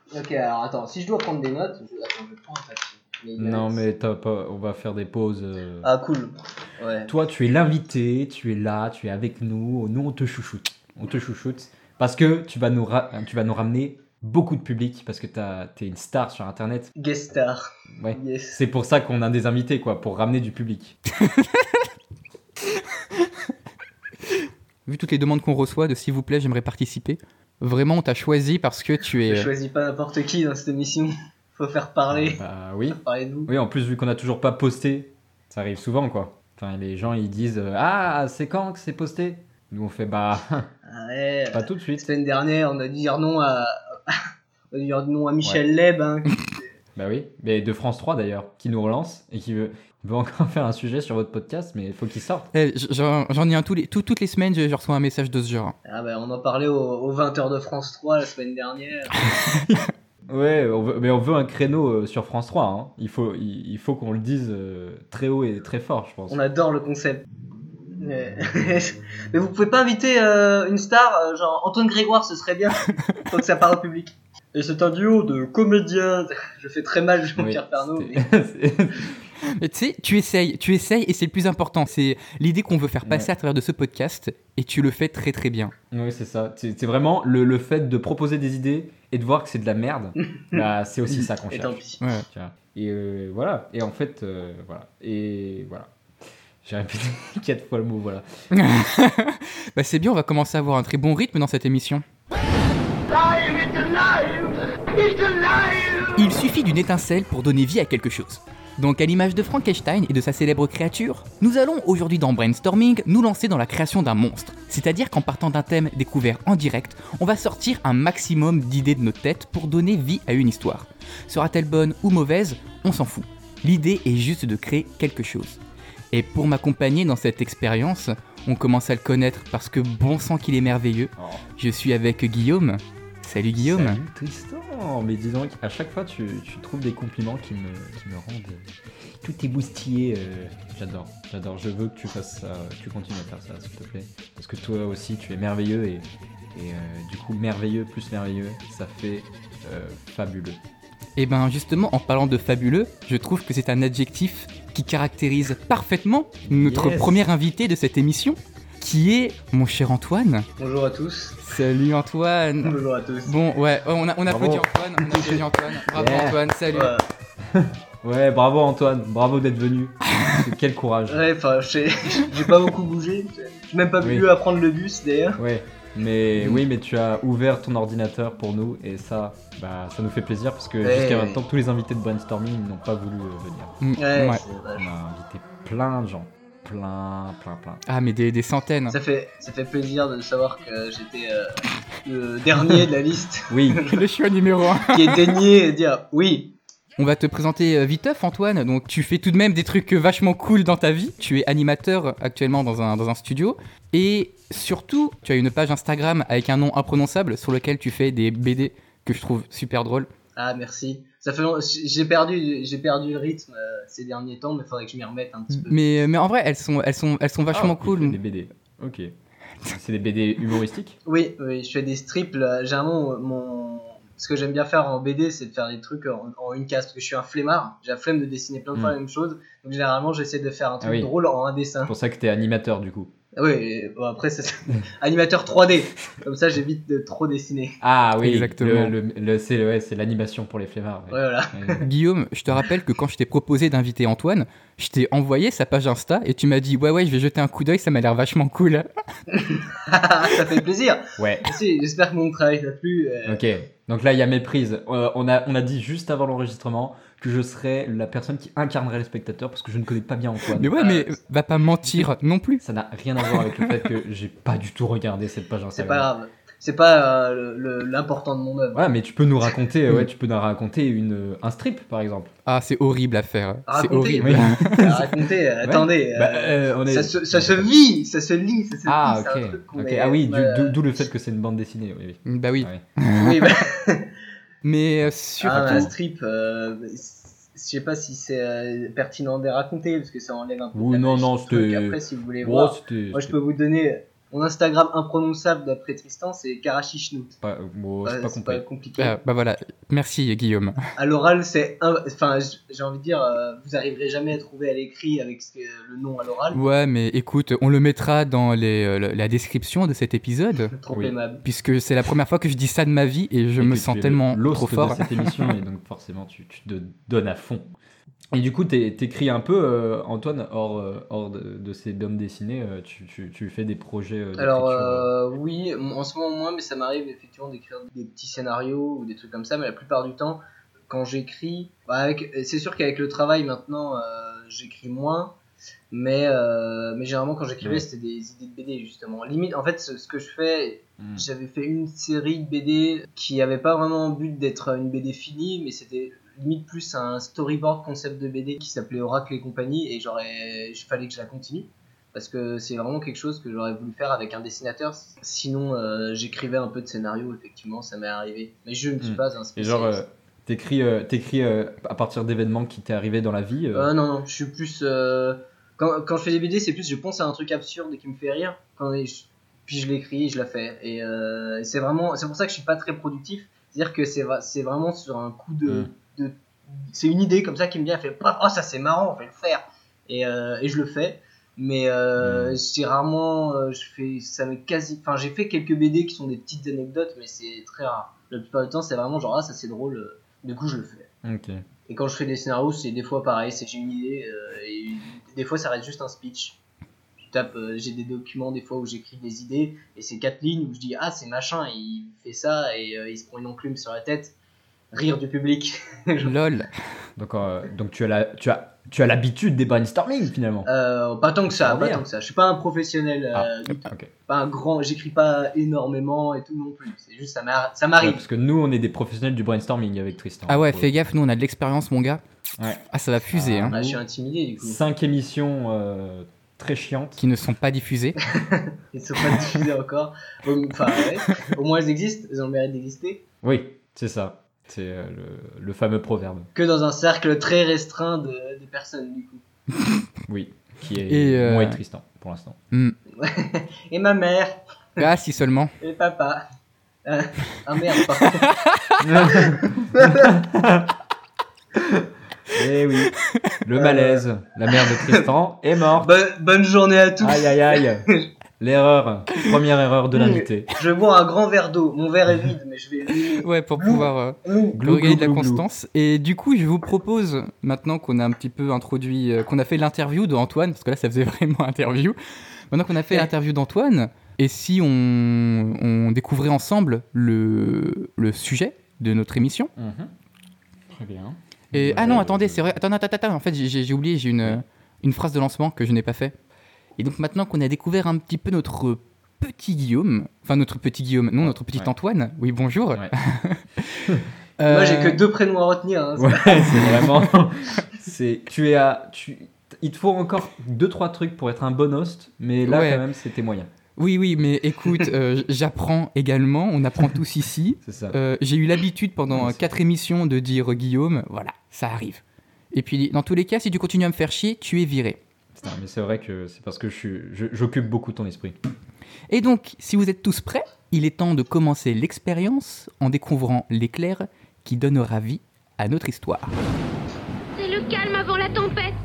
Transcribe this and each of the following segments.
Ok, alors attends, si je dois prendre des notes, je vais prendre un papier. Non, mais t'as pas... on va faire des pauses. Ah, cool. Ouais. Toi, tu es l'invité, tu es là, tu es avec nous. Nous, on te chouchoute. On te chouchoute parce que tu vas nous ramener beaucoup de public parce que t'es une star sur Internet. Guest star. Ouais. Yes. C'est pour ça qu'on a des invités, quoi, pour ramener du public. Vu toutes les demandes qu'on reçoit de s'il vous plaît, j'aimerais participer. Vraiment, on t'a choisi parce que tu es... Je choisis pas n'importe qui dans cette émission. Faut faire parler. Oui. Faire parler de nous. Oui, en plus, vu qu'on a toujours pas posté, ça arrive souvent, quoi. Enfin, les gens, ils disent ah, c'est quand que c'est posté? Nous, on fait bah, Ouais. pas tout de La suite. semaine dernière, on a dû dire non à, Michel Leb. Hein. Bah oui, mais de France 3 d'ailleurs, qui nous relance et qui veut encore faire un sujet sur votre podcast, mais il faut qu'il sorte. J'en ai un toutes les semaines, je reçois un message de ce genre. Ah bah, on en parlait aux 20h de France 3 la semaine dernière. Ouais, mais on veut un créneau sur France 3. Hein. Il faut qu'on le dise très haut et très fort, je pense. On adore le concept. Mais vous pouvez pas inviter une star, genre Antoine Grégoire, ce serait bien. Faut que ça parle au public. Et c'est un duo de comédiens. Je fais très mal Jean-Pierre Pernaut. Mais tu sais, tu essayes et c'est le plus important. C'est l'idée qu'on veut faire passer à travers de ce podcast et tu le fais très très bien. Oui, c'est ça. C'est vraiment le fait de proposer des idées et de voir que c'est de la merde. Bah, c'est aussi ça qu'on cherche. Et tant pis. Ouais. Et voilà. Et en fait, voilà. Et voilà. J'ai répété 4 fois le mot, voilà. Bah c'est bien, on va commencer à avoir un très bon rythme dans cette émission. Il suffit d'une étincelle pour donner vie à quelque chose. Donc à l'image de Frankenstein et de sa célèbre créature, nous allons aujourd'hui dans Brainstorming nous lancer dans la création d'un monstre. C'est-à-dire qu'en partant d'un thème découvert en direct, on va sortir un maximum d'idées de nos têtes pour donner vie à une histoire. Sera-t-elle bonne ou mauvaise? On s'en fout. L'idée est juste de créer quelque chose. Et pour m'accompagner dans cette expérience, on commence à le connaître parce que bon sang qu'il est merveilleux. Je suis avec Guillaume. Salut Guillaume. Salut Tristan. Mais dis donc, à chaque fois tu trouves des compliments qui me rendent tout émoustillé. J'adore. Je veux que tu fasses ça, tu continues à faire ça, s'il te plaît. Parce que toi aussi, tu es merveilleux et du coup, merveilleux plus merveilleux, ça fait fabuleux. Et ben justement, en parlant de fabuleux, je trouve que c'est un adjectif qui caractérise parfaitement notre premier invité de cette émission, qui est mon cher Antoine. Bonjour à tous. Salut Antoine. Bonjour à tous. Bon, ouais, on applaudit Antoine. Bravo Antoine, salut. Ouais, bravo Antoine, bravo d'être venu. Quel courage. Ouais, enfin, j'ai pas beaucoup bougé. J'ai même pas pu à prendre le bus d'ailleurs. Ouais. Mais oui, mais tu as ouvert ton ordinateur pour nous et ça nous fait plaisir parce que jusqu'à maintenant, tous les invités de Brainstorming n'ont pas voulu venir. Ouais. On a invité plein de gens, plein. Ah, mais des centaines. Ça fait plaisir de savoir que j'étais le dernier de la liste. Oui. Le choix numéro 1. Qui est daigné et dire oui. On va te présenter viteuf Antoine, donc tu fais tout de même des trucs vachement cool dans ta vie. Tu es animateur actuellement dans un studio et surtout tu as une page Instagram avec un nom imprononçable sur lequel tu fais des BD que je trouve super drôles. Ah merci. Ça fait j'ai perdu le rythme ces derniers temps, mais il faudrait que je m'y remette un petit peu. Mais en vrai elles sont vachement cool. Des BD. OK. C'est des BD humoristiques? Oui, je fais des strips. Généralement ce que j'aime bien faire en BD, c'est de faire des trucs en une case, parce que je suis un flemmard, j'ai la flemme de dessiner plein de fois la même chose, donc généralement j'essaie de faire un truc drôle en un dessin. C'est pour ça que t'es animateur du coup. Oui, bon, après c'est animateur 3D, comme ça j'évite de trop dessiner. Ah oui, exactement. C'est l'animation pour les flemmards. Ouais, voilà. Guillaume, je te rappelle que quand je t'ai proposé d'inviter Antoine, je t'ai envoyé sa page Insta et tu m'as dit ouais je vais jeter un coup d'œil, ça m'a l'air vachement cool. Ça fait plaisir. Ouais. Merci, j'espère que mon travail t'a plu. Ok, donc là il y a méprise. On a dit juste avant l'enregistrement que je serais la personne qui incarnerait les spectateurs parce que je ne connais pas bien Antoine. Mais ouais, mais va pas mentir non plus. Ça n'a rien à voir avec le fait que j'ai pas du tout regardé cette page Instagram. C'est pas grave. C'est pas l'important de mon œuvre. Ouais, mais tu peux nous raconter, un strip par exemple. Ah, c'est horrible à faire. Raconter, c'est horrible. Oui. Raconter, attendez. Ça se vit, ça se lit, ça se ah, lit. Ok. Ah oui, d'où le fait que c'est une bande dessinée. Oui. Bah oui. Oui, mais surtout. Un strip, je sais pas si c'est pertinent de les raconter parce que ça enlève un peu. Oui, non, c'était. Après, si vous voulez voir, moi je peux vous donner. Mon Instagram imprononçable d'après Tristan, c'est Karachishnout. Bon, c'est pas C'est complet. pas compliqué. Bah voilà, merci Guillaume. À l'oral, enfin, j'ai envie de dire, vous arriverez jamais à trouver à l'écrit avec le nom à l'oral. Ouais, mais écoute, on le mettra dans la description de cet épisode, Trop Oui. aimable. puisque c'est la première fois que je dis ça de ma vie et je Et me que sens tu es tellement l'host trop fort. de cette émission et donc forcément tu te donnes à fond. Et du coup, t'écris un peu, Antoine, hors de ces bandes dessinées, tu fais des projets d'écriture. Alors, oui, en ce moment moins, mais ça m'arrive effectivement d'écrire des petits scénarios ou des trucs comme ça, mais la plupart du temps, quand j'écris, c'est sûr qu'avec le travail maintenant, j'écris moins, mais généralement quand j'écrivais, Ouais. c'était des idées de BD justement. Limite, en fait, ce que je fais, Mm. j'avais fait une série de BD qui avait pas vraiment le but d'être une BD finie, mais c'était limite plus un storyboard concept de BD qui s'appelait Oracle et compagnie, et il fallait que je la continue. Parce que c'est vraiment quelque chose que j'aurais voulu faire avec un dessinateur. Sinon, j'écrivais un peu de scénario, effectivement, ça m'est arrivé. Mais je ne suis pas un Et spécialiste. genre, t'écris à partir d'événements qui t'est arrivé dans la vie. Non, je suis plus... Quand je fais des BD, c'est plus je pense à un truc absurde qui me fait rire, puis je l'écris, je la fais. Et c'est pour ça que je suis pas très productif. C'est-à-dire que c'est vraiment sur un coup de... C'est une idée comme ça qui me vient, elle fait oh ça c'est marrant, on va le faire. Et je le fais. Mais c'est rarement j'ai fait quelques BD qui sont des petites anecdotes, mais c'est très rare. La plupart du temps c'est vraiment genre ça c'est drôle, du coup je le fais. Ok. Et quand je fais des scénarios, c'est des fois pareil, c'est j'ai une idée et des fois ça reste juste un speech. Je tape, j'ai des documents des fois où j'écris des idées et c'est 4 lignes où je dis c'est machin, il fait ça et il se prend une enclume sur la tête. Rire du public. Lol. Donc tu as l'habitude des brainstorming finalement. Pas tant que ça, Ça pas revient. tant que ça. Je suis pas un professionnel du tout. Ok. Pas un grand, j'écris pas énormément et tout non plus. C'est juste ça Ouais, m'arrive. parce que nous on est des professionnels du brainstorming avec Tristan. Ah ouais, fais gaffe, nous on a de l'expérience, mon gars. Ouais. Ah, ça va fuser, hein. Je suis intimidé du coup. 5 émissions très chiantes. Qui ne sont pas diffusées. Ils sont pas diffusés encore. Enfin ouais. Au moins elles existent, elles ont le mérite d'exister. Oui, c'est ça. C'est le fameux proverbe. Que dans un cercle très restreint de personnes du coup. Oui, qui est Et, moi et Tristan pour l'instant. Et ma mère, Ah, si seulement. et papa. Merde, pardon. Eh oui, le malaise. La mère de Tristan est morte. Bonne journée à tous. Aïe aïe aïe. L'erreur, première erreur de l'invité. Je bois un grand verre d'eau. Mon verre est vide, mais je vais. Ouais, pour pouvoir Glou, regagner de la glou, glou, glou. constance. Et du coup, je vous propose, maintenant qu'on a un petit peu introduit, qu'on a fait l'interview d'Antoine, parce que là, ça faisait vraiment interview. Maintenant qu'on a fait l'interview d'Antoine, et si on découvrait ensemble le sujet de notre émission. Mhm. Très bien. Et, ah non, attendez, c'est vrai. Attends. En fait, j'ai oublié, j'ai une phrase de lancement que je n'ai pas fait. Et donc maintenant qu'on a découvert un petit peu notre petit Guillaume, notre petit Ouais. Antoine. Oui, bonjour. Ouais. Moi, j'ai que 2 prénoms à retenir. Hein. Ouais, c'est vraiment. Il te faut encore 2-3 trucs pour être un bon host, mais là Ouais. quand même c'était moyen. Oui, mais écoute, j'apprends également, on apprend tous ici. C'est ça. J'ai eu l'habitude pendant Merci. 4 émissions de dire Guillaume, voilà, ça arrive. Et puis, dans tous les cas, si tu continues à me faire chier, tu es viré. Putain, mais c'est vrai que c'est parce que j'occupe beaucoup ton esprit. Et donc, si vous êtes tous prêts, il est temps de commencer l'expérience en découvrant l'éclair qui donnera vie à notre histoire. C'est le calme avant la tempête.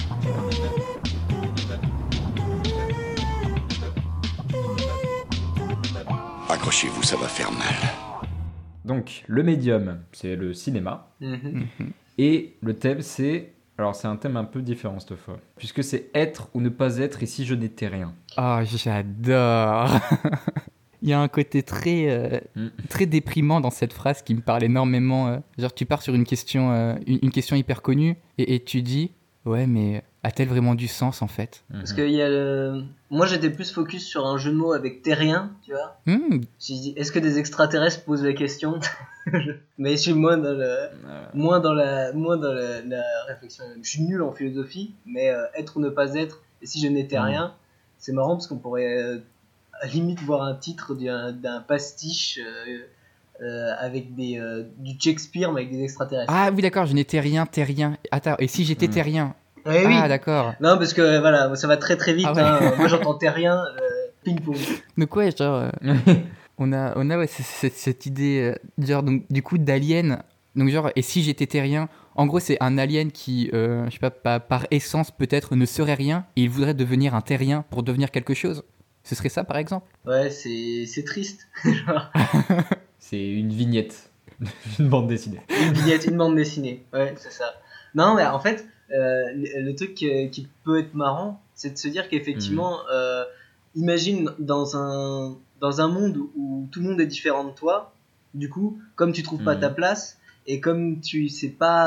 Accrochez-vous, ça va faire mal. Donc, le médium, c'est le cinéma. Mhm. Et le thème, c'est... Alors, c'est un thème un peu différent cette fois. Puisque c'est être ou ne pas être et si je n'étais rien. Ah, j'adore. Il y a un côté très déprimant dans cette phrase qui me parle énormément. Genre, tu pars sur une question hyper connue et tu dis, ouais, mais a-t-elle vraiment du sens en fait? Parce que moi, j'étais plus focus sur un jeu de mots avec terrien, tu vois. J'ai dit, est-ce que des extraterrestres posent la question? Mais je suis moins dans la réflexion. Je suis nul en philosophie, mais être ou ne pas être, et si je n'étais rien, c'est marrant parce qu'on pourrait à limite voir un titre d'un pastiche avec du Shakespeare mais avec des extraterrestres. Ah oui, d'accord, je n'étais rien, terrien. Attends, et si j'étais terrien? Oui. Ah d'accord. Non, parce que voilà, ça va très très vite. Ah ouais. Moi j'entends terrien. Ping-pong. Donc ouais, genre, on a ouais, cette idée, genre, donc, du coup, d'alien. Donc genre, et si j'étais terrien, en gros, c'est un alien qui, je sais pas, par essence, peut-être, ne serait rien, et il voudrait devenir un terrien pour devenir quelque chose. Ce serait ça, par exemple? Ouais, c'est triste. Genre, C'est une vignette, une bande dessinée. une vignette, une bande dessinée. Ouais, c'est ça. Non, mais en fait, le truc qui peut être marrant, c'est de se dire qu'effectivement, imagine dans un monde où tout le monde est différent de toi, du coup, comme tu trouves pas ta place, et comme tu sais pas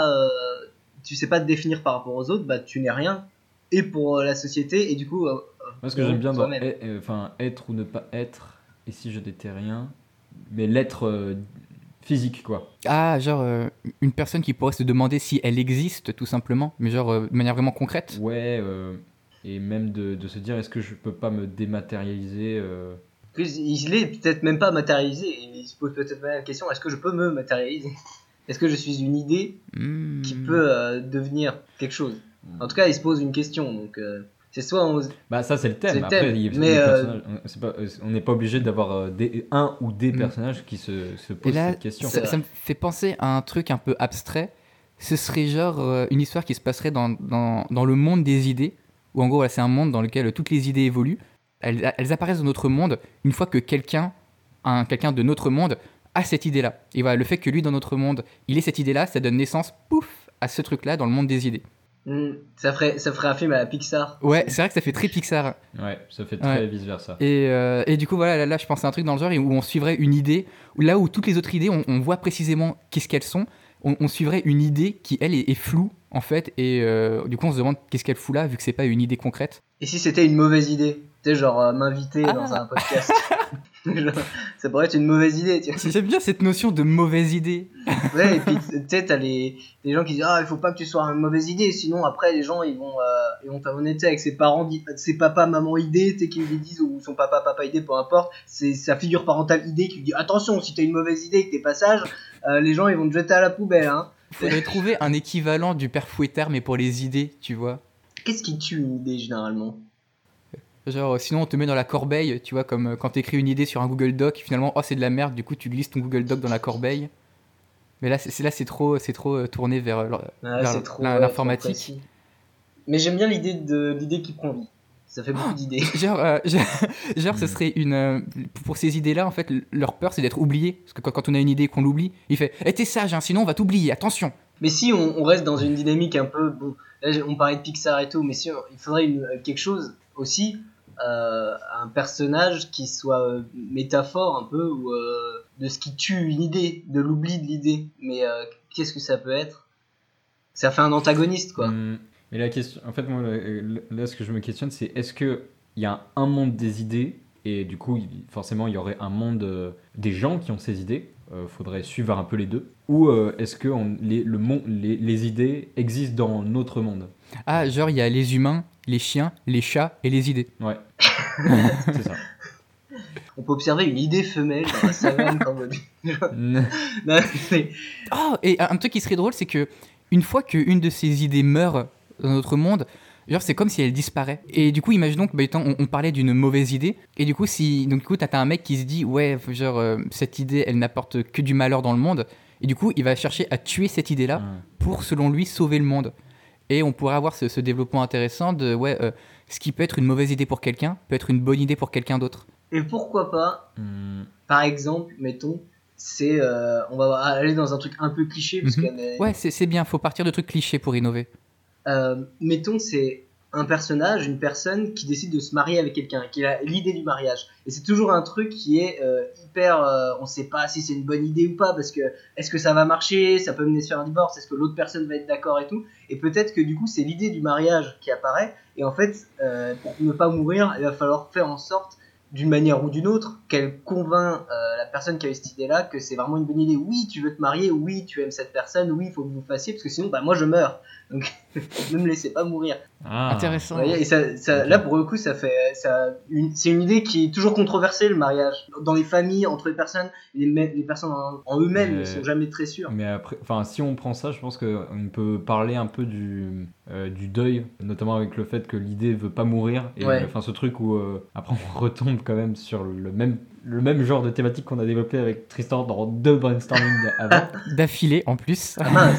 te définir par rapport aux autres, bah tu n'es rien, et pour la société, et du coup, Moi, ce que j'aime bien dans toi-même. être ou ne pas être, et si je n'étais rien, mais l'être physique, quoi. Ah, genre, une personne qui pourrait se demander si elle existe, tout simplement, mais genre, de manière vraiment concrète. Ouais, et même de se dire, est-ce que je peux pas me dématérialiser Il est peut-être même pas matérialisé, il se pose peut-être pas la question, est-ce que je peux me matérialiser? Est-ce que je suis une idée qui peut devenir quelque chose? En tout cas, il se pose une question, donc c'est soit on... Bah ça c'est le thème. C'est le Après, thème, les mais, personnages, on n'est pas obligé d'avoir un ou des personnages qui se Et posent là, cette question. c'est ça me fait penser à un truc un peu abstrait. Ce serait genre une histoire qui se passerait dans le monde des idées, où en gros, voilà, c'est un monde dans lequel toutes les idées évoluent. Elles apparaissent dans notre monde une fois que quelqu'un de notre monde a cette idée-là. Et voilà, le fait que lui, dans notre monde, il ait cette idée-là, ça donne naissance, pouf, à ce truc-là dans le monde des idées. Ça ferait un film à la Pixar. Ouais, c'est vrai que ça fait très Pixar. Ouais, ça fait très Ouais. vice versa. Et du coup, voilà, là, je pense à un truc dans le genre où on suivrait une idée, là où toutes les autres idées, on voit précisément qu'est-ce qu'elles sont. On suivrait une idée qui, elle, est floue, en fait, et du coup, on se demande qu'est-ce qu'elle fout là, vu que c'est pas une idée concrète. Et si c'était une mauvaise idée? Tu sais, genre m'inviter dans un podcast. Genre, ça pourrait être une mauvaise idée, tu vois. J'aime bien cette notion de mauvaise idée. Ouais, et puis tu sais, t'as les gens qui disent ah, il faut pas que tu sois une mauvaise idée, sinon après les gens ils vont t'abonner avec ses parents, ses papa, maman idée, tu sais, qui lui disent, ou son papa, idée, peu importe, c'est sa figure parentale idée qui lui dit attention, si t'as une mauvaise idée et que t'es pas sage, les gens ils vont te jeter à la poubelle, hein. Faudrait trouver un équivalent du père Fouettard, mais pour les idées, tu vois. Qu'est-ce qui tue une idée généralement? Genre, sinon on te met dans la corbeille, tu vois, comme quand t'écris une idée sur un Google Doc, finalement, oh c'est de la merde, du coup tu glisses ton Google Doc dans la corbeille. Mais là, c'est trop tourné vers C'est trop, l'informatique. trop précis. Mais j'aime bien l'idée qui prend vie. Ça fait beaucoup d'idées. Genre, ce serait pour ces idées-là, en fait, leur peur, c'est d'être oublié. Parce que quand on a une idée et qu'on l'oublie, il fait « Eh, t'es sage, hein, sinon on va t'oublier, attention !» Mais si on reste dans une dynamique un peu... Bon, là, on parlait de Pixar et tout, mais si il faudrait quelque chose aussi, un personnage qui soit métaphore un peu, ou de ce qui tue une idée, de l'oubli de l'idée. Mais qu'est-ce que ça peut être? Ça fait un antagoniste, quoi. Mais la question, en fait, moi, là, ce que je me questionne, c'est est-ce qu'il y a un monde des idées, et du coup, forcément, il y aurait un monde des gens qui ont ces idées, faudrait suivre un peu les deux, ou est-ce que les idées existent dans notre monde? Ah, genre, il y a les humains, les chiens, les chats et les idées. Ouais, c'est ça. On peut observer une idée femelle dans la savane cambodgienne. Non, mais... Oh, et un truc qui serait drôle, c'est que une fois qu'une de ces idées meurt dans notre monde, genre c'est comme si elle disparaît. Et du coup, imaginons que on parlait d'une mauvaise idée, et du coup, t'as un mec qui se dit ouais, genre cette idée, elle n'apporte que du malheur dans le monde, et du coup, il va chercher à tuer cette idée-là pour, selon lui, sauver le monde. Et on pourrait avoir ce développement intéressant de ce qui peut être une mauvaise idée pour quelqu'un peut être une bonne idée pour quelqu'un d'autre. Et pourquoi pas, par exemple, mettons, on va aller dans un truc un peu cliché, parce Ouais, c'est bien, faut partir de trucs clichés pour innover. Mettons, c'est un personnage, une personne qui décide de se marier avec quelqu'un, qui a l'idée du mariage. Et c'est toujours un truc qui est hyper... on sait pas si c'est une bonne idée ou pas, parce que est-ce que ça va marcher, ça peut mener sur un divorce, est-ce que l'autre personne va être d'accord et tout. Et peut-être que du coup, c'est l'idée du mariage qui apparaît. Et en fait, pour ne pas mourir, il va falloir faire en sorte, d'une manière ou d'une autre, qu'elle convainc la personne qui a eu cette idée-là que c'est vraiment une bonne idée. Oui, tu veux te marier, oui, tu aimes cette personne, oui, il faut que vous fassiez, parce que sinon, bah, moi je meurs. Donc, ne me laissez pas mourir. Intéressant. Vous voyez, et là, pour le coup, c'est une idée qui est toujours controversée, le mariage. Dans les familles, entre les personnes, les personnes en eux-mêmes ne sont jamais très sûres. Mais après, si on prend ça, je pense qu'on peut parler un peu du deuil, notamment avec le fait que l'idée veut pas mourir. Et ce truc où après on retombe quand même sur le même genre de thématique qu'on a développé avec Tristan dans 2 brainstorming avant. D'affilée en plus. Ah mince.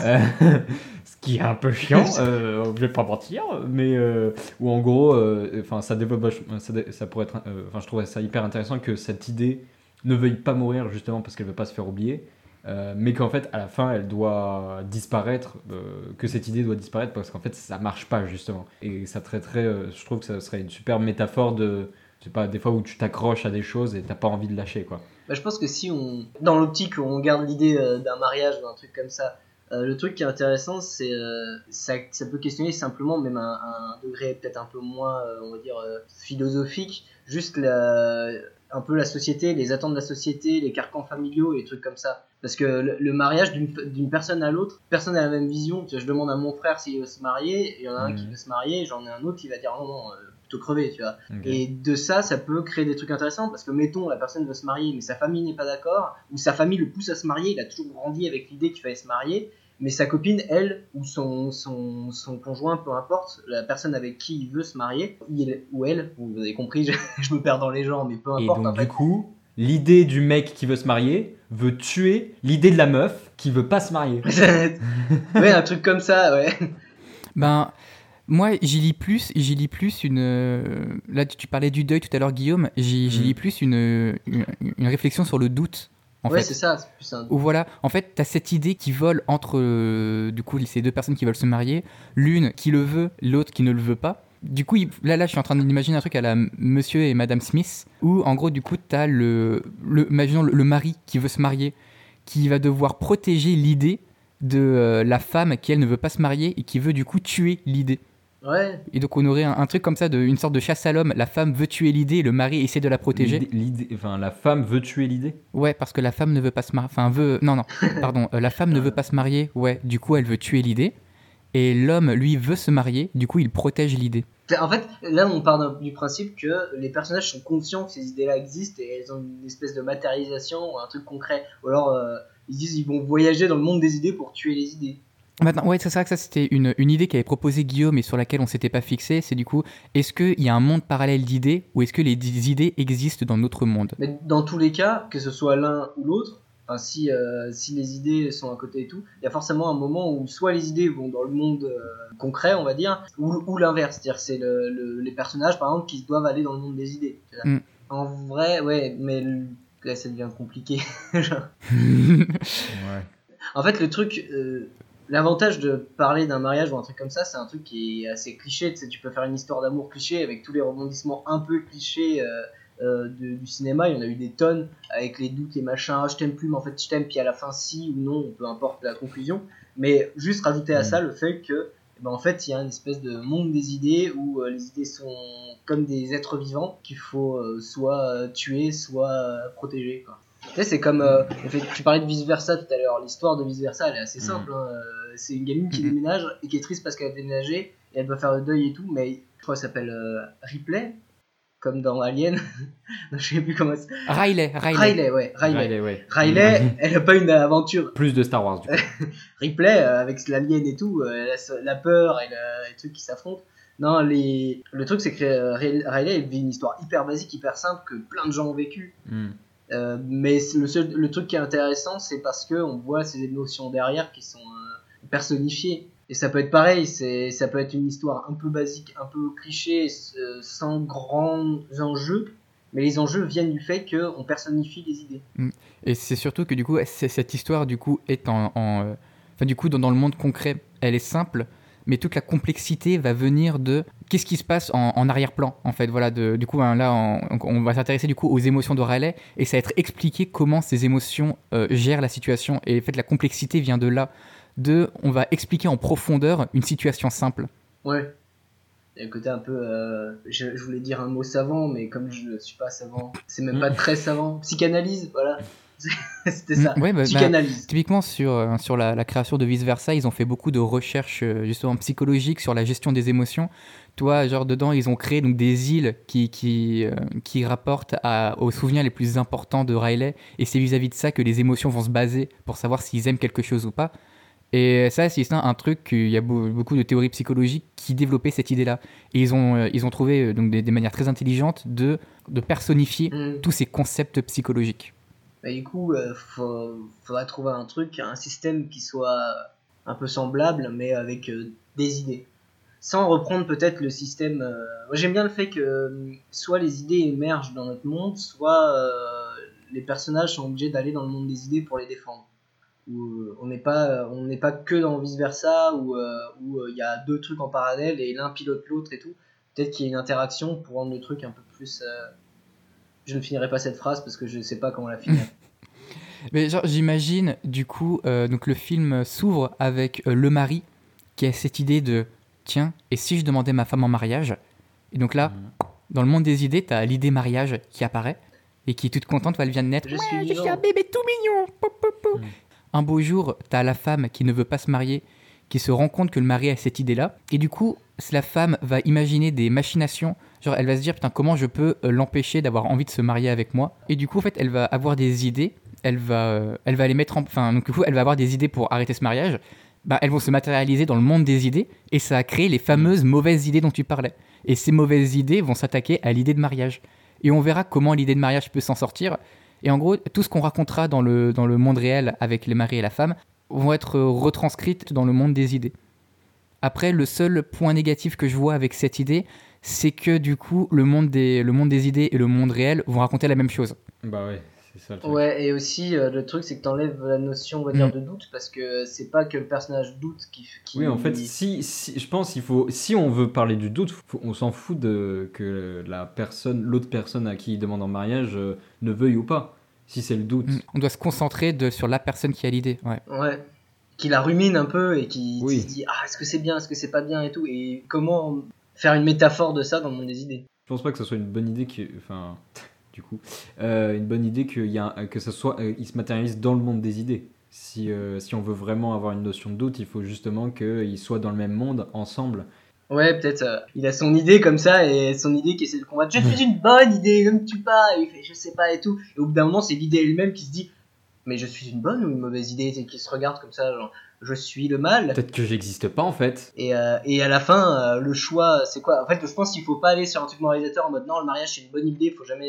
Ce qui est un peu chiant, je vais pas mentir, mais où en gros, ça développe, ça pourrait être, je trouvais ça hyper intéressant que cette idée ne veuille pas mourir justement parce qu'elle veut pas se faire oublier, mais qu'en fait à la fin elle doit disparaître, que cette idée doit disparaître parce qu'en fait ça marche pas justement, et ça traiterait, je trouve que ça serait une super métaphore de, je sais pas, des fois où tu t'accroches à des choses et t'as pas envie de lâcher quoi. Bah, je pense que si dans l'optique où on garde l'idée d'un mariage ou d'un truc comme ça, le truc qui est intéressant, c'est ça peut questionner simplement, même un degré peut-être un peu moins, on va dire, philosophique, juste un peu la société, les attentes de la société, les carcans familiaux et des trucs comme ça. Parce que le mariage d'une personne à l'autre, personne n'a la même vision. Tu vois, je demande à mon frère s'il veut se marier, il y en a un qui veut se marier, j'en ai un autre qui va dire non, plutôt crever, tu vois. Okay. Et de ça peut créer des trucs intéressants, parce que mettons, la personne veut se marier, mais sa famille n'est pas d'accord, ou sa famille le pousse à se marier, il a toujours grandi avec l'idée qu'il fallait se marier, mais sa copine, elle, ou son conjoint, peu importe, la personne avec qui il veut se marier, il ou elle, vous avez compris, je me perds dans les genres, mais peu importe. Et donc, du coup, l'idée du mec qui veut se marier veut tuer l'idée de la meuf qui veut pas se marier. Ouais, un truc comme ça, ouais. Ben, moi, j'y lis plus une... Là, tu parlais du deuil tout à l'heure, Guillaume, j'y lis plus une réflexion sur le doute. Ouais, c'est ça, c'est plus un... Où voilà, en fait, t'as cette idée qui vole entre, du coup, ces deux personnes qui veulent se marier, l'une qui le veut, l'autre qui ne le veut pas. Du coup, là, je suis en train d'imaginer un truc à la Monsieur et Madame Smith, où, en gros, du coup, t'as imaginons le mari qui veut se marier, qui va devoir protéger l'idée de la femme qui, elle, ne veut pas se marier et qui veut, du coup, tuer l'idée. Ouais. Et donc on aurait un truc comme ça, une sorte de chasse à l'homme. La femme veut tuer l'idée, le mari essaie de la protéger. La femme veut tuer l'idée. Ouais, parce que la femme ne veut pas se marier. Pardon. La femme ne veut pas se marier. Ouais, du coup elle veut tuer l'idée. Et l'homme, lui, veut se marier. Du coup il protège l'idée. En fait, là on part du principe que les personnages sont conscients que ces idées-là existent et elles ont une espèce de matérialisation ou un truc concret. Ou alors ils disent ils vont voyager dans le monde des idées pour tuer les idées. Maintenant, ouais, c'est ça, que ça c'était une idée qu'avait proposée Guillaume et sur laquelle on s'était pas fixé. C'est du coup, est-ce qu'il y a un monde parallèle d'idées ou est-ce que les idées existent dans notre monde ? Mais dans tous les cas, que ce soit l'un ou l'autre, enfin, si les idées sont à côté et tout, il y a forcément un moment où soit les idées vont dans le monde concret, on va dire, ou l'inverse. C'est-à-dire c'est les personnages, par exemple, qui doivent aller dans le monde des idées. En vrai, ouais, mais là, ça devient compliqué. Ouais. En fait, le truc... L'avantage de parler d'un mariage ou un truc comme ça, c'est un truc qui est assez cliché. Tu sais, tu peux faire une histoire d'amour cliché avec tous les rebondissements un peu clichés du cinéma. Il y en a eu des tonnes avec les doutes, les machins. Ah, je t'aime plus, mais en fait je t'aime. Puis à la fin, si ou non, peu importe la conclusion. Mais juste rajouter à ça le fait que, en fait, il y a une espèce de monde des idées où les idées sont comme des êtres vivants qu'il faut soit tuer, soit protéger, quoi. Tu sais, c'est comme tu parlais de Vice Versa tout à l'heure. L'histoire de Vice Versa, elle est assez simple. C'est une gamine qui déménage et qui est triste parce qu'elle a déménagé et elle doit faire le deuil et tout. Mais je crois qu'elle s'appelle Ripley, comme dans Alien. Je sais plus comment c'est. Riley. Riley, elle a pas une aventure. Plus de Star Wars, du coup. Ripley, avec l'alien et tout, elle a la peur et les trucs qui s'affrontent. Non, le truc, c'est que Riley, elle vit une histoire hyper basique, hyper simple que plein de gens ont vécu. Mais le truc qui est intéressant, c'est parce que on voit ces émotions derrière qui sont personnifiées. Et ça peut être pareil, ça peut être une histoire un peu basique, un peu cliché, sans grands enjeux, mais les enjeux viennent du fait qu'on personnifie les idées. Et c'est surtout que du coup, cette histoire du coup est du coup dans le monde concret, elle est simple. Mais toute la complexité va venir de qu'est-ce qui se passe en arrière-plan, en fait. Voilà, du coup, là, on va s'intéresser du coup aux émotions de Riley et ça va être expliqué comment ces émotions gèrent la situation. Et en fait, la complexité vient de là. On va expliquer en profondeur une situation simple. Ouais. Il y a un côté un peu, je voulais dire un mot savant, mais comme je ne suis pas savant, c'est même pas très savant. Psychanalyse, voilà. C'était ça. Ouais, Psychanalyse. Typiquement sur la création de Vice Versa, ils ont fait beaucoup de recherches justement psychologiques sur la gestion des émotions. Toi, genre dedans, ils ont créé donc des îles qui rapportent aux souvenirs les plus importants de Riley, et c'est vis-à-vis de ça que les émotions vont se baser pour savoir s'ils aiment quelque chose ou pas. Et ça, c'est un truc qu'il y a beaucoup de théories psychologiques qui développaient cette idée-là. Et ils ont trouvé donc des manières très intelligentes de personnifier tous ces concepts psychologiques. Bah, du coup, faudrait trouver un système qui soit un peu semblable, mais avec des idées. Sans reprendre peut-être le système... Moi, j'aime bien le fait que soit les idées émergent dans notre monde, soit les personnages sont obligés d'aller dans le monde des idées pour les défendre. Où on n'est pas que dans Vice Versa, où il y a deux trucs en parallèle et l'un pilote l'autre et tout. Peut-être qu'il y a une interaction pour rendre le truc un peu plus... Je ne finirai pas cette phrase parce que je ne sais pas comment la finir. Mais genre, j'imagine, du coup, donc le film s'ouvre avec le mari qui a cette idée de tiens, et si je demandais ma femme en mariage? Et donc là, dans le monde des idées, t'as l'idée mariage qui apparaît et qui est toute contente, elle vient de naître. Je suis un bébé tout mignon. Un beau jour, t'as la femme qui ne veut pas se marier, qui se rend compte que le mari a cette idée-là. Et du coup, la femme va imaginer des machinations. Genre, elle va se dire, putain, comment je peux l'empêcher d'avoir envie de se marier avec moi? Et du coup, en fait, elle va avoir des idées. Elle va les mettre en... Enfin, donc du coup, elle va avoir des idées pour arrêter ce mariage. Bah, elles vont se matérialiser dans le monde des idées. Et ça a créé les fameuses mauvaises idées dont tu parlais. Et ces mauvaises idées vont s'attaquer à l'idée de mariage. Et on verra comment l'idée de mariage peut s'en sortir. Et en gros, tout ce qu'on racontera dans le monde réel avec les maris et la femme vont être retranscrites dans le monde des idées. Après, le seul point négatif que je vois avec cette idée, c'est que du coup, le monde des idées et le monde réel vont raconter la même chose. Bah ouais, c'est ça le truc. Ouais, et aussi, le truc, c'est que t'enlèves la notion, on va dire, de doute, parce que c'est pas que le personnage doute qui... Oui, en fait, si je pense qu'il faut... Si on veut parler du doute, on s'en fout que l'autre personne à qui il demande en mariage ne veuille ou pas. Si c'est le doute. On doit se concentrer sur la personne qui a l'idée. Ouais. Qui la rumine un peu et qui Oui. se dit est-ce que c'est bien, est-ce que c'est pas bien et tout. Et comment faire une métaphore de ça dans le monde des idées. Je pense pas que ce soit une bonne idée une bonne idée que ça soit il se matérialise dans le monde des idées. Si on veut vraiment avoir une notion de doute, il faut justement qu'ils soient dans le même monde ensemble. Ouais, peut-être il a son idée comme ça et son idée qui essaie de combattre. Je suis une bonne idée, ne me tue pas. Et il fait je sais pas et tout. Et au bout d'un moment, c'est l'idée elle-même qui se dit mais je suis une bonne ou une mauvaise idée, et qui se regarde comme ça, genre je suis le mal. Peut-être que j'existe pas en fait. Et à la fin, le choix, c'est quoi? En fait, je pense qu'il faut pas aller sur un truc moralisateur en mode non, le mariage c'est une bonne idée, faut jamais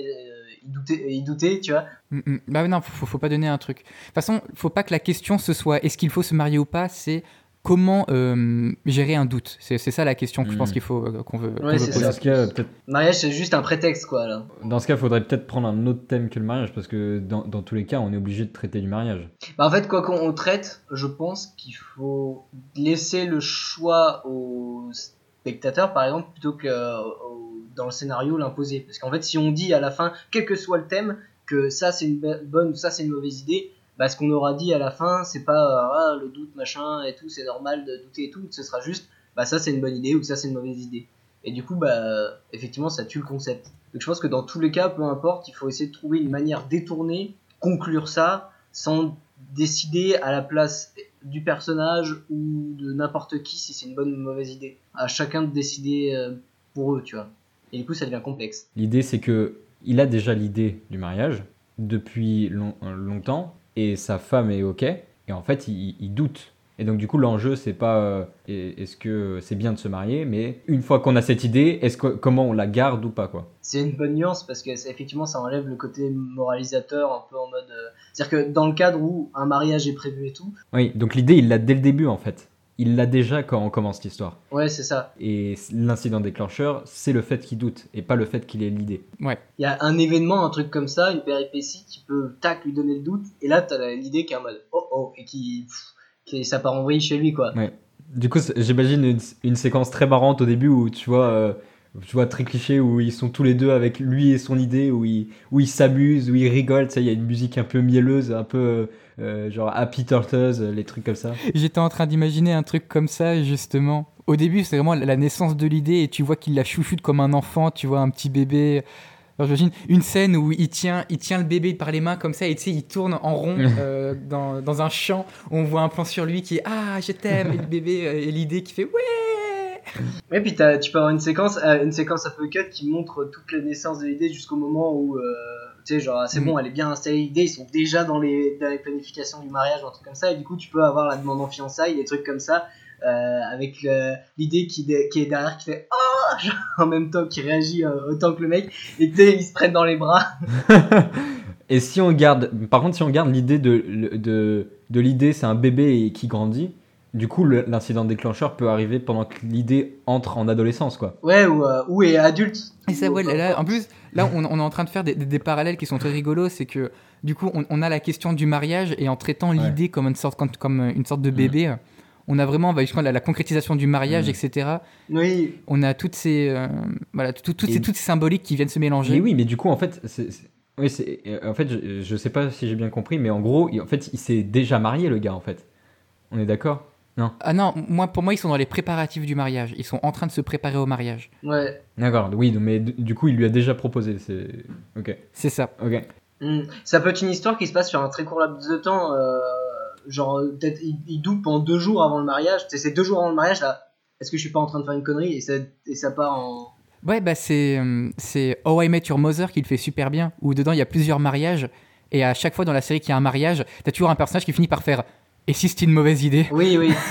y douter, tu vois. Bah non, faut pas donner un truc. De toute façon, faut pas que la question ce soit est-ce qu'il faut se marier ou pas, c'est comment gérer un doute. C'est ça la question que je pense qu'il faut qu'on veut c'est poser. ça. Dans ce cas, peut-être... Mariage c'est juste un prétexte quoi là. Dans ce cas, il faudrait peut-être prendre un autre thème que le mariage parce que dans tous les cas, on est obligé de traiter du mariage. Bah en fait, quoi qu'on traite, je pense qu'il faut laisser le choix aux spectateurs par exemple plutôt que dans le scénario l'imposer. Parce qu'en fait, si on dit à la fin, quel que soit le thème, que ça c'est une bonne ou ça c'est une mauvaise idée, bah ce qu'on aura dit à la fin, c'est pas le doute machin et tout, c'est normal de douter et tout, ce sera juste bah ça c'est une bonne idée ou ça c'est une mauvaise idée. Et du coup bah effectivement ça tue le concept. Donc je pense que dans tous les cas, peu importe, il faut essayer de trouver une manière détournée, conclure ça sans décider à la place du personnage ou de n'importe qui si c'est une bonne ou une mauvaise idée. À chacun de décider pour eux, tu vois. Et du coup ça devient complexe. L'idée, c'est que il a déjà l'idée du mariage depuis longtemps et sa femme est ok et en fait il doute. Et donc du coup l'enjeu c'est pas est-ce que c'est bien de se marier, mais une fois qu'on a cette idée, comment on la garde ou pas quoi. C'est une bonne nuance parce que effectivement ça enlève le côté moralisateur un peu en mode c'est-à-dire que dans le cadre où un mariage est prévu et tout. Oui, donc l'idée il l'a dès le début en fait. Il l'a déjà quand on commence l'histoire. Ouais, c'est ça. Et l'incident déclencheur, c'est le fait qu'il doute et pas le fait qu'il ait l'idée. Ouais. Il y a un événement, un truc comme ça, une péripétie qui peut lui donner le doute et là t'as l'idée qui est en mode et qui ça part en vrille chez lui quoi. Ouais. Du coup, j'imagine une séquence très marrante au début où tu vois très cliché où ils sont tous les deux avec lui et son idée, où ils s'amusent, où ils rigolent. Tu sais, il y a une musique un peu mielleuse, un peu genre Happy Turtles, les trucs comme ça. J'étais en train d'imaginer un truc comme ça justement Au début, c'est vraiment la naissance de l'idée et tu vois qu'il la chouchoute comme un enfant, tu vois, un petit bébé. Alors, j'imagine une scène où il tient le bébé par les mains comme ça et tu sais, il tourne en rond dans un champ. On voit un plan sur lui qui est « Ah, je t'aime !» et le bébé et l'idée qui fait « Ouais !» Et puis tu peux avoir une séquence un peu cut qui montre toutes les naissances de l'idée jusqu'au moment où tu sais genre c'est bon, elle est bien installée l'idée, ils sont déjà dans les planifications du mariage ou un truc comme ça, et du coup tu peux avoir la demande en fiançailles, des trucs comme ça avec l'idée qui est derrière qui fait oh genre, en même temps qui réagit autant que le mec, et tu sais ils se prennent dans les bras. Et si on garde l'idée de l'idée, c'est un bébé qui grandit. Du coup, l'incident déclencheur peut arriver pendant que l'idée entre en adolescence, quoi. Ouais, ou est adulte. Et ça, ouais, là, en plus, là, on est en train de faire des parallèles qui sont très rigolos. C'est que, du coup, on a la question du mariage, et en traitant l'idée comme une sorte de bébé, on a vraiment la concrétisation du mariage, etc. Oui. On a toutes ces symboliques qui viennent se mélanger. Mais oui, mais du coup, en fait, en fait, je sais pas si j'ai bien compris, mais en gros, en fait, il s'est déjà marié, le gars, en fait. On est d'accord ? Non. Ah non, pour moi, ils sont dans les préparatifs du mariage. Ils sont en train de se préparer au mariage. Ouais. D'accord, oui, mais du coup, il lui a déjà proposé. Ok. C'est ça. Ok. Ça peut être une histoire qui se passe sur un très court laps de temps. Genre, peut-être, il doute pendant 2 jours avant le mariage. C'est 2 jours avant le mariage, là. Est-ce que je suis pas en train de faire une connerie ? Et ça part en... Ouais, bah c'est How I Met Your Mother qui le fait super bien. Où dedans, il y a plusieurs mariages. Et à chaque fois dans la série qu'il y a un mariage, t'as toujours un personnage qui finit par faire... Et si c'était une mauvaise idée ? Oui.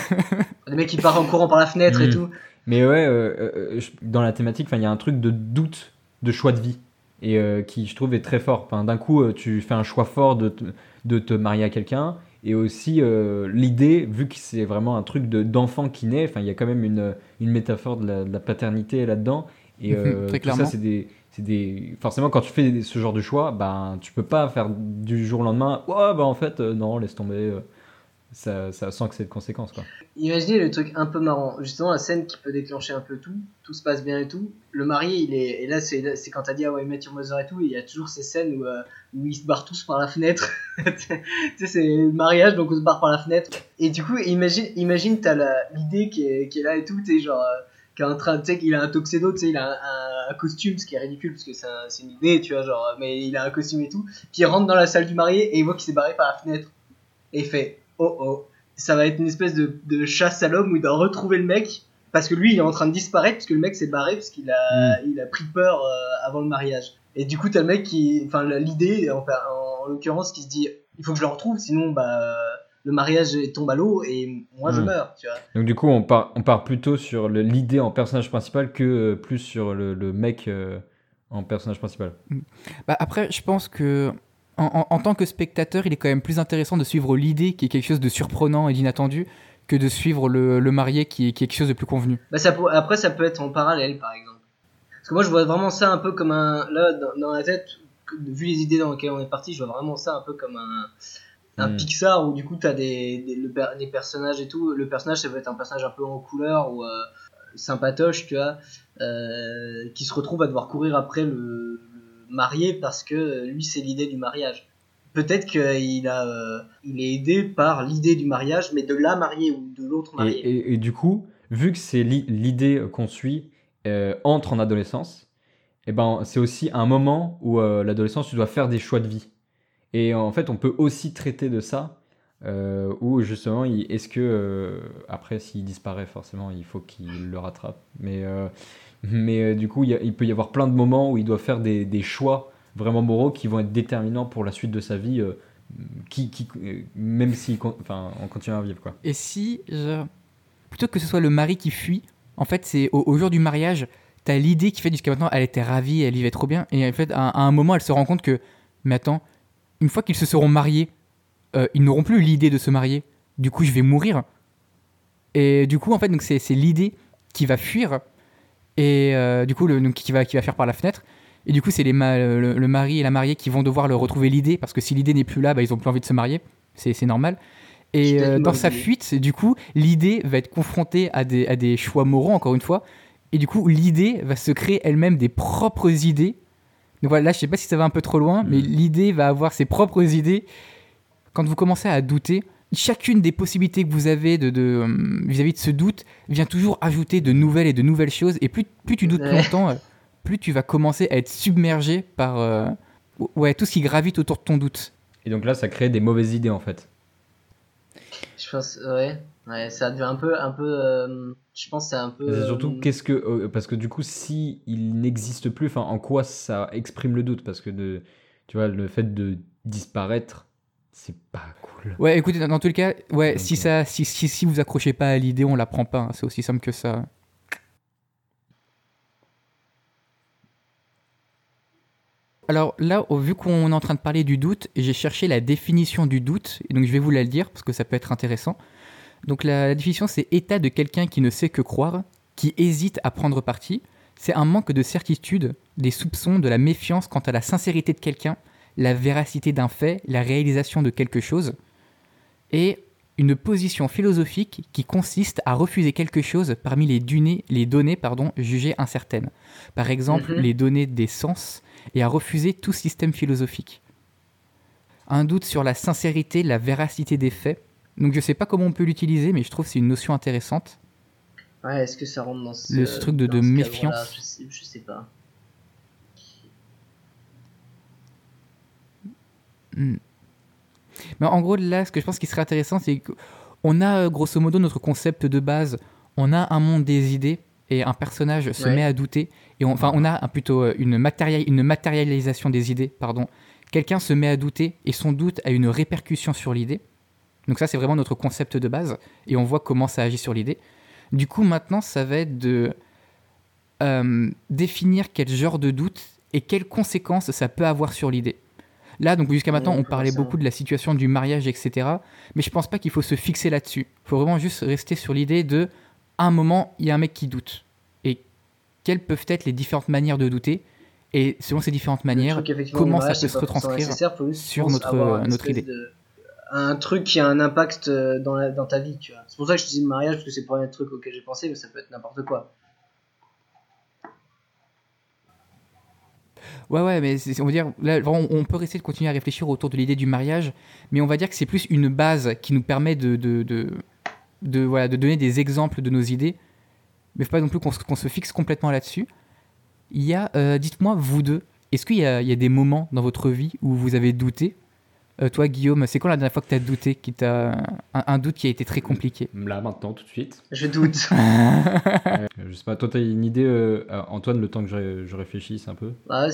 Le mec qui part en courant par la fenêtre et tout. Mais ouais, dans la thématique, il y a un truc de doute, de choix de vie, et qui, je trouve, est très fort. D'un coup, tu fais un choix fort de te marier à quelqu'un, et aussi l'idée, vu que c'est vraiment un truc d'enfant qui naît, il y a quand même une métaphore de la paternité là-dedans. Et très tout clairement. ça, forcément, quand tu fais ce genre de choix, tu peux pas faire du jour au lendemain, en fait, non, laisse tomber. Ça sent que c'est de conséquences, quoi. Imaginez le truc un peu marrant, justement la scène qui peut déclencher un peu tout se passe bien et tout. Le marié, et là c'est quand t'as dit How I Met Your Mother et tout, il y a toujours ces scènes où ils se barrent tous par la fenêtre. Tu sais, c'est le mariage, donc on se barre par la fenêtre. Et du coup, imagine t'as l'idée qui est là et tout, tu sais, genre qui est en train, tu sais, qu'il a un tuxedo, tu sais, il a un costume, ce qui est ridicule parce que c'est une idée, tu vois, genre, mais il a un costume et tout. Puis il rentre dans la salle du marié et il voit qu'il s'est barré par la fenêtre et il fait ça va être une espèce de chasse à l'homme où il doit retrouver le mec parce que lui il est en train de disparaître parce que le mec s'est barré parce qu'il a pris peur avant le mariage. Et du coup t'as le mec l'idée en l'occurrence qui se dit il faut que je le retrouve sinon le mariage tombe à l'eau et moi je meurs, tu vois. Donc du coup on part plutôt sur l'idée en personnage principal que plus sur le mec en personnage principal. Après je pense que en tant que spectateur, il est quand même plus intéressant de suivre l'idée qui est quelque chose de surprenant et d'inattendu que de suivre le marié qui est quelque chose de plus convenu. Après, ça peut être en parallèle, par exemple. Parce que moi, je vois vraiment ça un peu comme là, dans la tête, vu les idées dans lesquelles on est parti, je vois vraiment ça un peu comme un Pixar où du coup, t'as des personnages et tout. Le personnage, ça va être un personnage un peu en couleur ou sympatoche, tu vois, qui se retrouve à devoir courir après le marié parce que lui c'est l'idée du mariage. Peut-être qu'il est aidé par l'idée du mariage, mais de la mariée ou de l'autre mariée. Et du coup, vu que c'est l'idée qu'on suit entre en adolescence, c'est aussi un moment où l'adolescence, tu dois faire des choix de vie. Et en fait, on peut aussi traiter de ça, où justement, est-ce que, après, s'il disparaît, forcément, il faut qu'il le rattrape. Mais du coup, il peut y avoir plein de moments où il doit faire des choix vraiment moraux qui vont être déterminants pour la suite de sa vie, même si on continue à vivre, quoi. Et si, plutôt que ce soit le mari qui fuit, en fait, c'est au jour du mariage, t'as l'idée qui fait jusqu'à maintenant, elle était ravie, elle vivait trop bien, et en fait, à un moment, elle se rend compte que, mais attends, une fois qu'ils se seront mariés, ils n'auront plus l'idée de se marier, du coup, je vais mourir. Et du coup, en fait, donc c'est l'idée qui va fuir, et du coup qui va faire par la fenêtre, et du coup c'est le mari et la mariée qui vont devoir le retrouver l'idée, parce que si l'idée n'est plus là, ils ont plus envie de se marier, c'est normal. Et dans sa fuite, du coup l'idée va être confrontée à des choix moraux, encore une fois, et du coup l'idée va se créer elle-même des propres idées. Donc voilà, là je sais pas si ça va un peu trop loin, mais l'idée va avoir ses propres idées. Quand vous commencez à douter, chacune des possibilités que vous avez vis-à-vis de ce doute vient toujours ajouter de nouvelles choses. Et plus tu doutes plus longtemps, plus tu vas commencer à être submergé par tout ce qui gravite autour de ton doute. Et donc là, ça crée des mauvaises idées en fait. Je pense, ouais, ça devient un peu, je pense que c'est un peu. Et surtout, parce que du coup, si il n'existe plus, enfin, en quoi ça exprime le doute? Parce que tu vois, le fait de disparaître, c'est pas cool. Ouais, écoutez, dans tous les cas, ouais, Donc, si vous accrochez pas à l'idée, on la prend pas. Hein, c'est aussi simple que ça. Alors là, vu qu'on est en train de parler du doute, j'ai cherché la définition du doute, et donc je vais vous la dire parce que ça peut être intéressant. Donc la définition, c'est état de quelqu'un qui ne sait que croire, qui hésite à prendre parti. C'est un manque de certitude, des soupçons, de la méfiance quant à la sincérité de quelqu'un, la véracité d'un fait, la réalisation de quelque chose, et une position philosophique qui consiste à refuser quelque chose parmi les données jugées incertaines. Par exemple, les données des sens, et à refuser tout système philosophique. Un doute sur la sincérité, la véracité des faits. Donc je sais pas comment on peut l'utiliser, mais je trouve que c'est une notion intéressante. Ouais, est-ce que ça rentre dans ce truc de méfiance? Je sais pas. Mais en gros, là, ce que je pense qui serait intéressant, c'est qu'on a grosso modo notre concept de base. On a un monde des idées et un personnage se met à douter. Et on a plutôt une matérialisation des idées, pardon. Quelqu'un se met à douter et son doute a une répercussion sur l'idée. Donc ça, c'est vraiment notre concept de base. Et on voit comment ça agit sur l'idée. Du coup, maintenant, ça va être de définir quel genre de doute et quelles conséquences ça peut avoir sur l'idée. Là, donc jusqu'à maintenant, on parlait beaucoup de la situation du mariage, etc. Mais je pense pas qu'il faut se fixer là-dessus. Il faut vraiment juste rester sur l'idée de, à un moment, il y a un mec qui doute. Et quelles peuvent être les différentes manières de douter? Et selon ces différentes manières, comment ça peut se retranscrire sur notre idée. Un truc qui a un impact dans ta vie, tu vois. C'est pour ça que je dis le mariage, parce que c'est le premier truc auquel j'ai pensé, mais ça peut être n'importe quoi. Ouais, mais on va dire, là, on peut essayer de continuer à réfléchir autour de l'idée du mariage, mais on va dire que c'est plus une base qui nous permet de donner des exemples de nos idées, mais il ne faut pas non plus qu'on se fixe complètement là-dessus. Il y a, dites-moi, vous deux, est-ce qu'il y a des moments dans votre vie où vous avez douté? Toi, Guillaume, c'est quand la dernière fois que tu as douté, un doute qui a été très compliqué? Là, maintenant, tout de suite. Je doute. Je sais pas, toi, tu as une idée, Antoine, le temps que je réfléchisse un peu?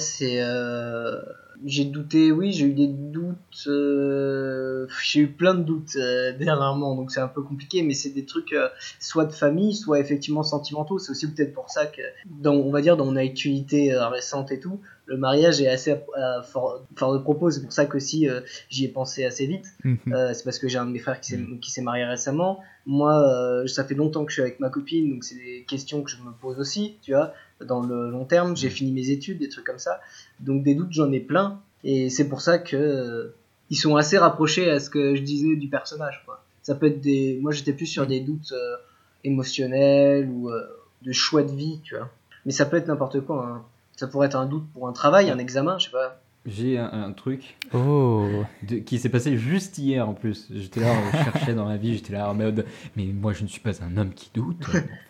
J'ai douté, oui, j'ai eu des doutes. J'ai eu plein de doutes dernièrement, donc c'est un peu compliqué, mais c'est des trucs soit de famille, soit effectivement sentimentaux. C'est aussi peut-être pour ça que, on va dire, dans mon actualité récente et tout, le mariage est assez fort de propos. C'est pour ça qu'aussi j'y ai pensé assez vite. C'est parce que j'ai un de mes frères qui s'est marié récemment. Moi, ça fait longtemps que je suis avec ma copine, donc c'est des questions que je me pose aussi, tu vois. Dans le long terme, j'ai fini mes études, des trucs comme ça. Donc des doutes, j'en ai plein. Et c'est pour ça que ils sont assez rapprochés à ce que je disais du personnage, quoi. Ça peut être moi j'étais plus sur des doutes émotionnels ou de choix de vie, tu vois. Mais ça peut être n'importe quoi, hein. Ça pourrait être un doute pour un travail, un examen, je sais pas. J'ai un truc qui s'est passé juste hier en plus. J'étais là, je cherchais dans la vie, j'étais là en mode, mais moi je ne suis pas un homme qui doute.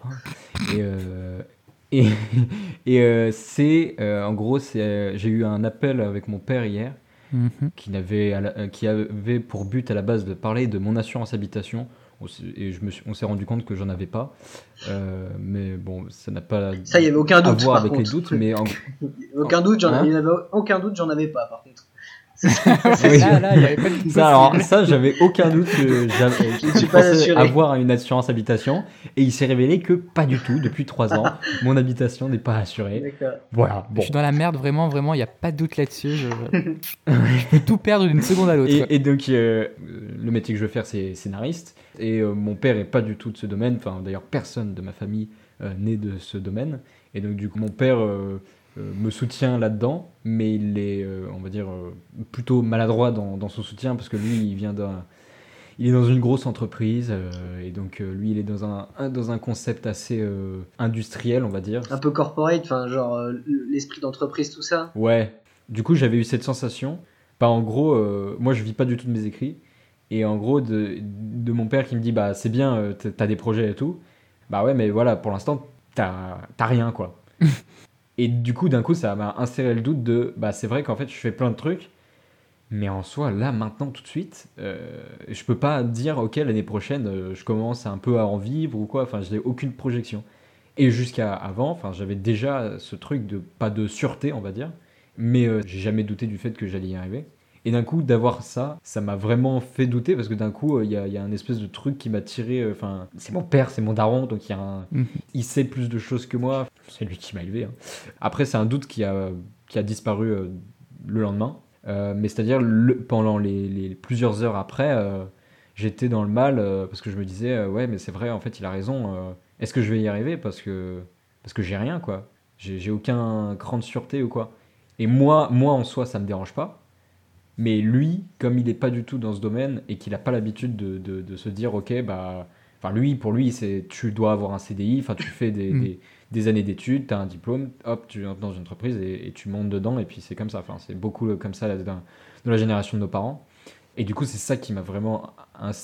C'est en gros, j'ai eu un appel avec mon père hier qui avait pour but à la base de parler de mon assurance habitation. Et on s'est rendu compte que j'en avais pas, mais bon, ça n'a pas ça, y avait aucun doute, à voir avec les doutes, mais aucun doute, j'en avais pas par contre. Là, y avait pas de alors ça, j'avais aucun doute que je pensais avoir une assurance habitation, et il s'est révélé que pas du tout. Depuis 3 ans, mon habitation n'est pas assurée. D'accord. Voilà. Bon. Je suis dans la merde, vraiment, il n'y a pas de doute là-dessus. Je peux tout perdre d'une seconde à l'autre. Et donc, le métier que je veux faire, c'est scénariste. Et mon père est pas du tout de ce domaine. Enfin, d'ailleurs, personne de ma famille n'est de ce domaine. Et donc, du coup, mon père me soutient là-dedans, mais il est, on va dire, plutôt maladroit dans son soutien, parce que lui, il est dans une grosse entreprise, et donc lui, il est dans un concept assez industriel, on va dire. Un peu corporate, enfin, genre l'esprit d'entreprise, tout ça. Ouais. Du coup, j'avais eu cette sensation. En gros, moi, je vis pas du tout de mes écrits. Et en gros, de mon père qui me dit, bah c'est bien, t'as des projets et tout. Bah ouais, mais voilà, pour l'instant, t'as rien, quoi. Et du coup, d'un coup, ça m'a inséré le doute de, bah c'est vrai qu'en fait, je fais plein de trucs, mais en soi, là, maintenant, tout de suite, je peux pas dire, ok, l'année prochaine, je commence un peu à en vivre ou quoi, enfin, je n'ai aucune projection. Et jusqu'à avant, enfin, j'avais déjà ce truc de, pas de sûreté, on va dire, mais j'ai jamais douté du fait que j'allais y arriver. Et d'un coup, d'avoir ça, ça m'a vraiment fait douter parce que d'un coup, il y a un espèce de truc qui m'a tiré. Enfin, c'est mon père, c'est mon daron, donc il sait plus de choses que moi. C'est lui qui m'a élevé, hein. Après, c'est un doute qui a disparu le lendemain. Mais c'est-à-dire, pendant les plusieurs heures après, j'étais dans le mal parce que je me disais, ouais, mais c'est vrai, en fait, il a raison. Est-ce que je vais y arriver parce que j'ai rien, quoi. J'ai aucun cran de sûreté ou quoi. Et moi, en soi, ça me dérange pas. Mais lui, comme il n'est pas du tout dans ce domaine et qu'il n'a pas l'habitude de se dire, ok, bah, enfin pour lui, c'est tu dois avoir un CDI, enfin tu fais des années d'études, tu as un diplôme, hop, tu entres dans une entreprise et tu montes dedans et puis c'est comme ça. Enfin, c'est beaucoup comme ça dans la génération de nos parents. Et du coup, c'est ça qui m'a vraiment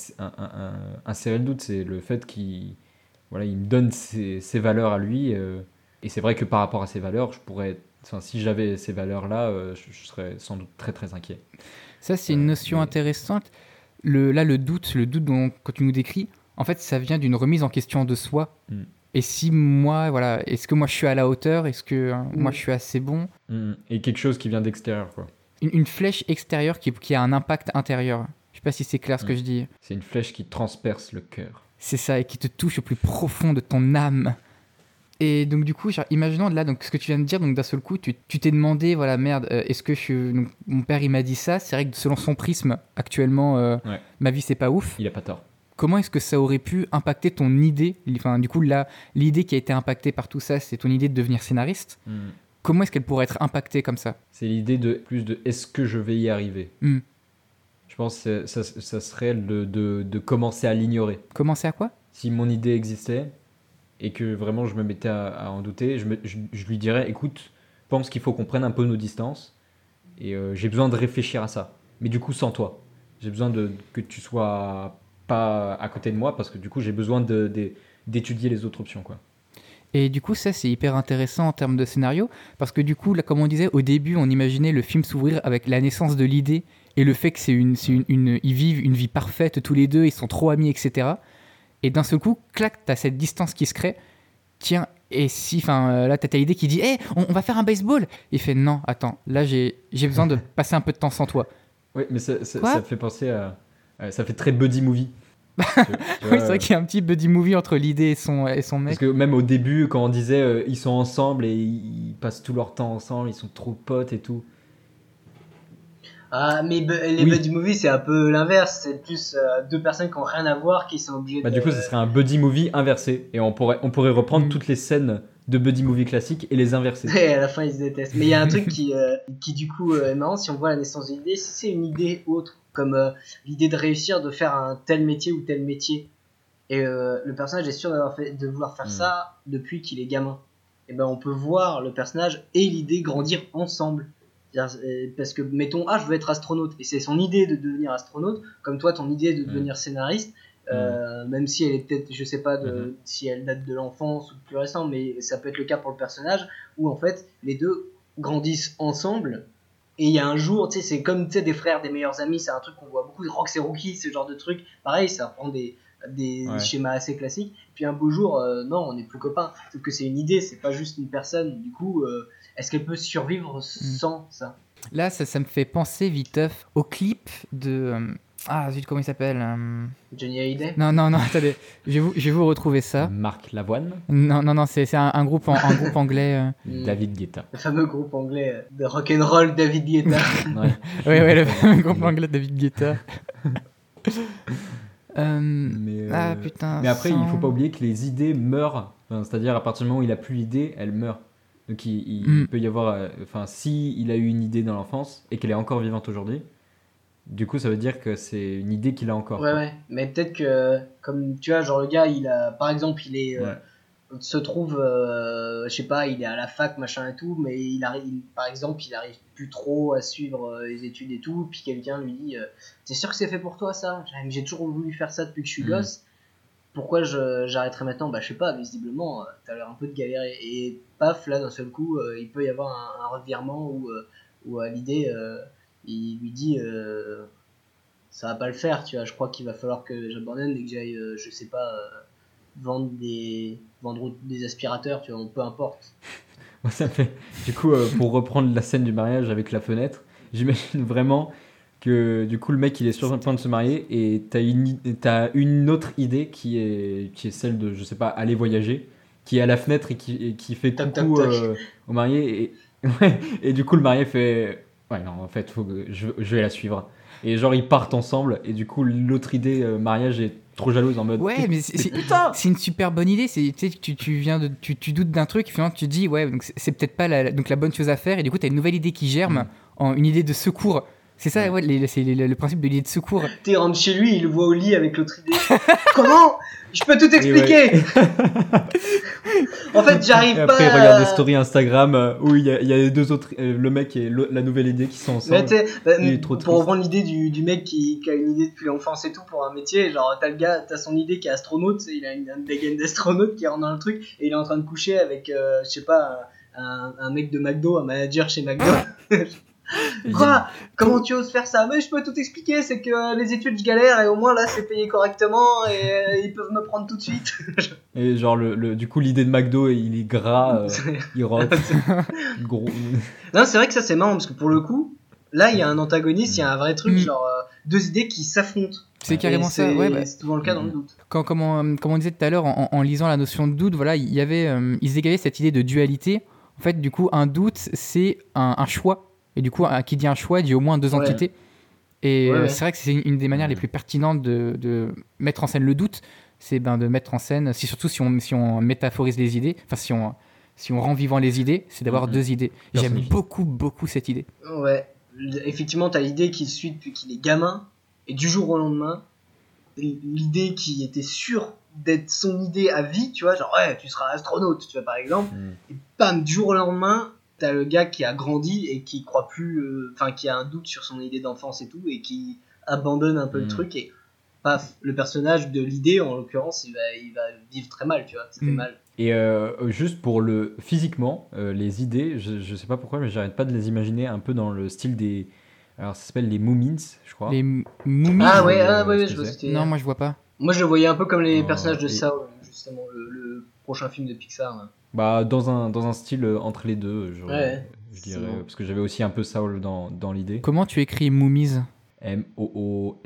inséré le doute, c'est le fait qu'il voilà, il me donne ses valeurs à lui. Et c'est vrai que par rapport à ses valeurs, enfin, si j'avais ces valeurs-là, je serais sans doute très très inquiet. Ça, c'est une notion intéressante. Le doute quand tu nous décris, en fait, ça vient d'une remise en question de soi. Et si moi, voilà, est-ce que moi je suis à la hauteur? Est-ce que moi je suis assez bon? Et quelque chose qui vient d'extérieur, quoi. Une flèche extérieure qui a un impact intérieur. Je sais pas si c'est clair ce que je dis. C'est une flèche qui transperce le cœur. C'est ça, et qui te touche au plus profond de ton âme. Et donc du coup, imaginons là, donc ce que tu viens de dire, donc d'un seul coup, tu t'es demandé, voilà, merde, est-ce que donc, mon père il m'a dit ça, c'est vrai que selon son prisme, actuellement, ma vie c'est pas ouf. Il a pas tort. Comment est-ce que ça aurait pu impacter ton idée? Enfin, du coup, là, l'idée qui a été impactée par tout ça, c'est ton idée de devenir scénariste. Comment est-ce qu'elle pourrait être impactée comme ça? C'est l'idée de est-ce que je vais y arriver? Je pense que ça serait de commencer à l'ignorer. Commencer à quoi? Si mon idée existait et que vraiment je me mettais à en douter, je lui dirais, écoute, pense qu'il faut qu'on prenne un peu nos distances et j'ai besoin de réfléchir à ça. Mais du coup, sans toi. J'ai besoin que tu sois pas à côté de moi parce que du coup, j'ai besoin d'étudier les autres options, quoi. Et du coup, ça, c'est hyper intéressant en termes de scénario, parce que du coup, là, comme on disait, au début, on imaginait le film s'ouvrir avec la naissance de l'idée et le fait que ils vivent une vie parfaite tous les deux, ils sont trop amis, etc. Et d'un seul coup, clac, t'as cette distance qui se crée. Tiens, et si, enfin, là, t'as l'idée qui dit, hey, on va faire un baseball. Il fait, non, attends, là, j'ai besoin de passer un peu de temps sans toi. Oui, mais ça me fait penser à... ça fait très buddy movie. Oui, c'est vrai qu'il y a un petit buddy movie entre l'idée et son mec. Parce que même au début, quand on disait ils sont ensemble et ils passent tout leur temps ensemble, ils sont trop potes et tout. Ah, mais les buddy movies, c'est un peu l'inverse. C'est plus deux personnes qui n'ont rien à voir qui sont obligées du coup, ce serait un buddy movie inversé. Et on pourrait reprendre toutes les scènes de buddy movie classiques et les inverser. Et à la fin, ils se détestent. Mais il y a un truc qui du coup, est marrant. Si on voit la naissance d'une idée, si c'est une idée autre, comme l'idée de réussir de faire un tel métier ou tel métier, et le personnage est sûr de vouloir faire ça depuis qu'il est gamin, et ben on peut voir le personnage et l'idée grandir ensemble. Parce que mettons, je veux être astronaute, et c'est son idée de devenir astronaute, comme toi ton idée de devenir scénariste, même si elle est peut-être, je sais pas si elle date de l'enfance ou de plus récent, mais ça peut être le cas pour le personnage où en fait les deux grandissent ensemble. Et il y a un jour, tu sais, c'est comme des frères, des meilleurs amis, c'est un truc qu'on voit beaucoup, Rox et Rookie, ce genre de truc. Pareil, ça reprend des schémas assez classiques. Puis un beau jour, non, on n'est plus copains. Sauf que c'est une idée, c'est pas juste une personne. Du coup, est-ce qu'elle peut survivre sans ça? Là, ça me fait penser, viteuf, au clip de... zut, comment il s'appelle Johnny Hallyday? Non, attendez, je vais vous retrouver ça. Marc Lavoine? Non, c'est un groupe anglais. David Guetta. Le fameux groupe anglais de rock'n'roll David Guetta. Ouais, le fameux groupe anglais David Guetta. Putain. Mais après, il faut pas oublier que les idées meurent. Enfin, c'est-à-dire, à partir du moment où il a plus l'idée, elle meurt. Donc il peut y avoir... si il a eu une idée dans l'enfance et qu'elle est encore vivante aujourd'hui, du coup, ça veut dire que c'est une idée qu'il a encore. Ouais, mais peut-être que, comme tu vois, genre le gars, par exemple, il est se trouve, je sais pas, il est à la fac, machin et tout, mais par exemple, il arrive plus trop à suivre les études et tout, puis quelqu'un lui dit t'es sûr que c'est fait pour toi ça? J'ai toujours voulu faire ça depuis que je suis gosse, pourquoi j'arrêterais maintenant? Bah je sais pas, visiblement t'as l'air un peu de galérer, et paf, là d'un seul coup, il peut y avoir un revirement où à l'idée, il lui dit ça va pas le faire, tu vois, je crois qu'il va falloir que j'abandonne et que j'aille, je sais pas, vendre des aspirateurs, tu vois, peu importe. Ça me fait... Du coup, pour reprendre la scène du mariage avec la fenêtre, j'imagine vraiment que du coup le mec il est sur le point de se marier et t'as une autre idée qui est celle de, je sais pas, aller voyager, qui est à la fenêtre et qui fait Toc, coucou toc, toc. au marié et du coup le marié fait ouais non en fait faut que je vais la suivre, et genre ils partent ensemble et du coup l'autre idée mariage est trop jalouse en mode Ouais, mais c'est une super bonne idée. Tu sais, tu doutes d'un truc, finalement tu te dis ouais, donc c'est peut-être pas donc la bonne chose à faire, et du coup t'as une nouvelle idée qui germe en une idée de secours. C'est ça, ouais, c'est le principe de l'idée de secours. Tu rentres chez lui, il le voit au lit avec l'autre idée. Comment? Je peux tout expliquer. En fait, j'arrive pas. Après, il regarde des stories Instagram où il y a les deux autres, le mec et la nouvelle idée qui sont ensemble. Il est trop pour triste. reprendre l'idée du mec qui a une idée depuis l'enfance et tout pour un métier, genre t'as son idée qui est astronaute, il a une dégaine d'astronaute qui rentre dans le truc et il est en train de coucher avec, je sais pas, un mec de McDo, un manager chez McDo. Quoi? Comment tu oses faire ça? Mais je peux tout expliquer, c'est que les études je galère et au moins là c'est payé correctement et ils peuvent me prendre tout de suite. Et genre du coup l'idée de McDo il est gras, il rote. Gros. Non, c'est vrai que ça c'est marrant parce que pour le coup, là il y a un antagoniste, il y a un vrai truc, genre deux idées qui s'affrontent. C'est carrément ça, ouais. Bah, c'est souvent le cas dans le doute. Comme on disait tout à l'heure en lisant la notion de doute, voilà, il y avait, ils égalaient cette idée de dualité. En fait, du coup, un doute c'est un choix. Et du coup, qui dit un choix dit au moins deux entités. Et c'est vrai que c'est une des manières les plus pertinentes de mettre en scène le doute, c'est de mettre en scène, surtout si on métaphorise les idées, enfin si on rend vivant les idées, c'est d'avoir deux idées. J'aime beaucoup cette idée. Ouais, effectivement, t'as l'idée qu'il suit depuis qu'il est gamin, et du jour au lendemain, l'idée qui était sûre d'être son idée à vie, tu vois, genre ouais, tu seras astronaute, tu vois, par exemple, et bam, du jour au lendemain, t'as le gars qui a grandi et qui croit plus, qui a un doute sur son idée d'enfance et tout, et qui abandonne un peu le truc, et paf, le personnage de l'idée, en l'occurrence, il va vivre très mal, tu vois, ça fait mal. Et juste pour physiquement, les idées, je sais pas pourquoi, mais j'arrête pas de les imaginer un peu dans le style des... Alors ça s'appelle les Moomins, je crois. Les Moomins. Ah ouais, je vois ce que Non, moi je vois pas. Moi je le voyais un peu comme les personnages de Saw, justement, le prochain film de Pixar. Hein. Bah dans un style entre les deux, je dirais, bon. parce que j'avais aussi un peu Saul dans l'idée. Comment tu écris Moomies? Moomins,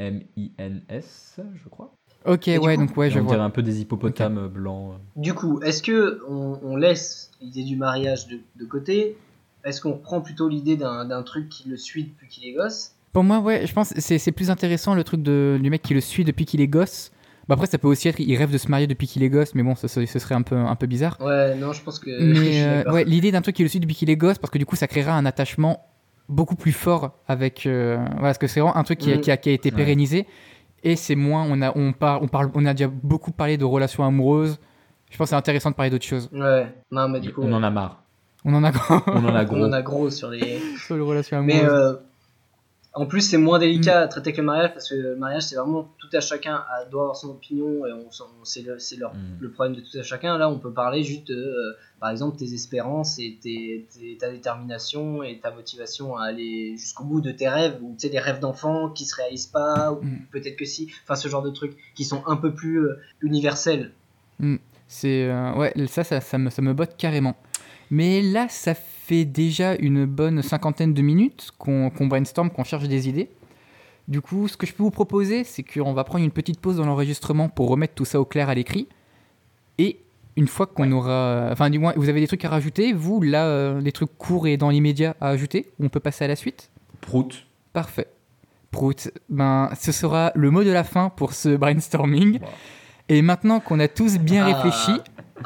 je crois. Ok, et ouais, coup, donc ouais, je on vois. dirait un peu des hippopotames blancs. Du coup, est-ce que on laisse l'idée du mariage de côté? Est-ce qu'on reprend plutôt l'idée d'un truc qui le suit depuis qu'il est gosse? Pour moi, ouais, je pense que c'est plus intéressant le truc du mec qui le suit depuis qu'il est gosse. Bah après, ça peut aussi être, il rêve de se marier depuis qu'il est gosse, mais bon, ce serait un peu bizarre. Ouais, non, je pense que. Mais ouais, l'idée d'un truc qui le suit depuis qu'il est gosse, parce que du coup, ça créera un attachement beaucoup plus fort avec. Voilà, parce que c'est vraiment un truc qui a été pérennisé, et c'est moins. On a déjà beaucoup parlé de relations amoureuses. Je pense que c'est intéressant de parler d'autres choses. Ouais, non, mais du coup. On en a marre. On en a gros. On en a gros sur les. Sur les relations amoureuses. Mais en plus, c'est moins délicat à traiter que le mariage, parce que le mariage, c'est vraiment tout à chacun doit avoir son opinion, et c'est le problème de tout à chacun. Là, on peut parler juste de, par exemple, tes espérances et ta détermination et ta motivation à aller jusqu'au bout de tes rêves, ou tu sais, des rêves d'enfant qui se réalisent pas, ou peut-être que si, enfin, ce genre de trucs qui sont un peu plus universels. C'est ouais, ça me botte carrément. Mais là, ça fait déjà une bonne 50aine de minutes qu'on brainstorm, qu'on cherche des idées. Du coup, ce que je peux vous proposer, c'est qu'on va prendre une petite pause dans l'enregistrement pour remettre tout ça au clair à l'écrit. Et une fois qu'on aura... Enfin, du moins, vous avez des trucs à rajouter, vous, là, des trucs courts et dans l'immédiat à ajouter, ou on peut passer à la suite? Prout. Parfait. Prout. Ben, ce sera le mot de la fin pour ce brainstorming. Wow. Et maintenant qu'on a tous bien réfléchi...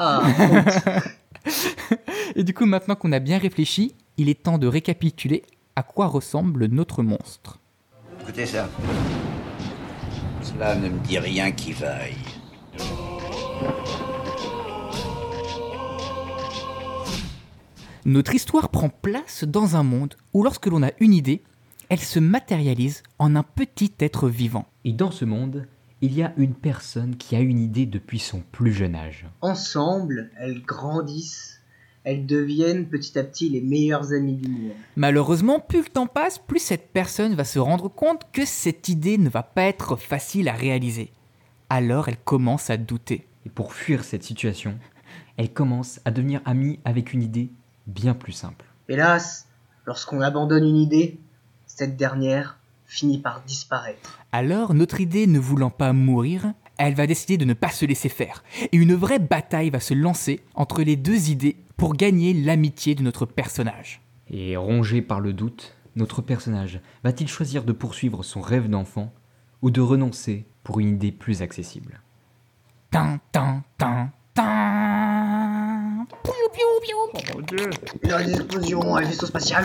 Et du coup, maintenant qu'on a bien réfléchi, il est temps de récapituler à quoi ressemble notre monstre. Écoutez ça. Cela ne me dit rien qui vaille. Notre histoire prend place dans un monde où lorsque l'on a une idée, elle se matérialise en un petit être vivant. Et dans ce monde, il y a une personne qui a une idée depuis son plus jeune âge. Ensemble, elles grandissent, elles deviennent petit à petit les meilleures amies du monde. Malheureusement, plus le temps passe, plus cette personne va se rendre compte que cette idée ne va pas être facile à réaliser. Alors elle commence à douter. Et pour fuir cette situation, elle commence à devenir amie avec une idée bien plus simple. Hélas, lorsqu'on abandonne une idée, cette dernière finit par disparaître. Alors, notre idée ne voulant pas mourir, elle va décider de ne pas se laisser faire. Et une vraie bataille va se lancer entre les deux idées pour gagner l'amitié de notre personnage. Et rongé par le doute, notre personnage va-t-il choisir de poursuivre son rêve d'enfant ou de renoncer pour une idée plus accessible? Tin, tin, tin, tin. Piou, piou, piou. Il y a des explosions, un vaisseau spatial.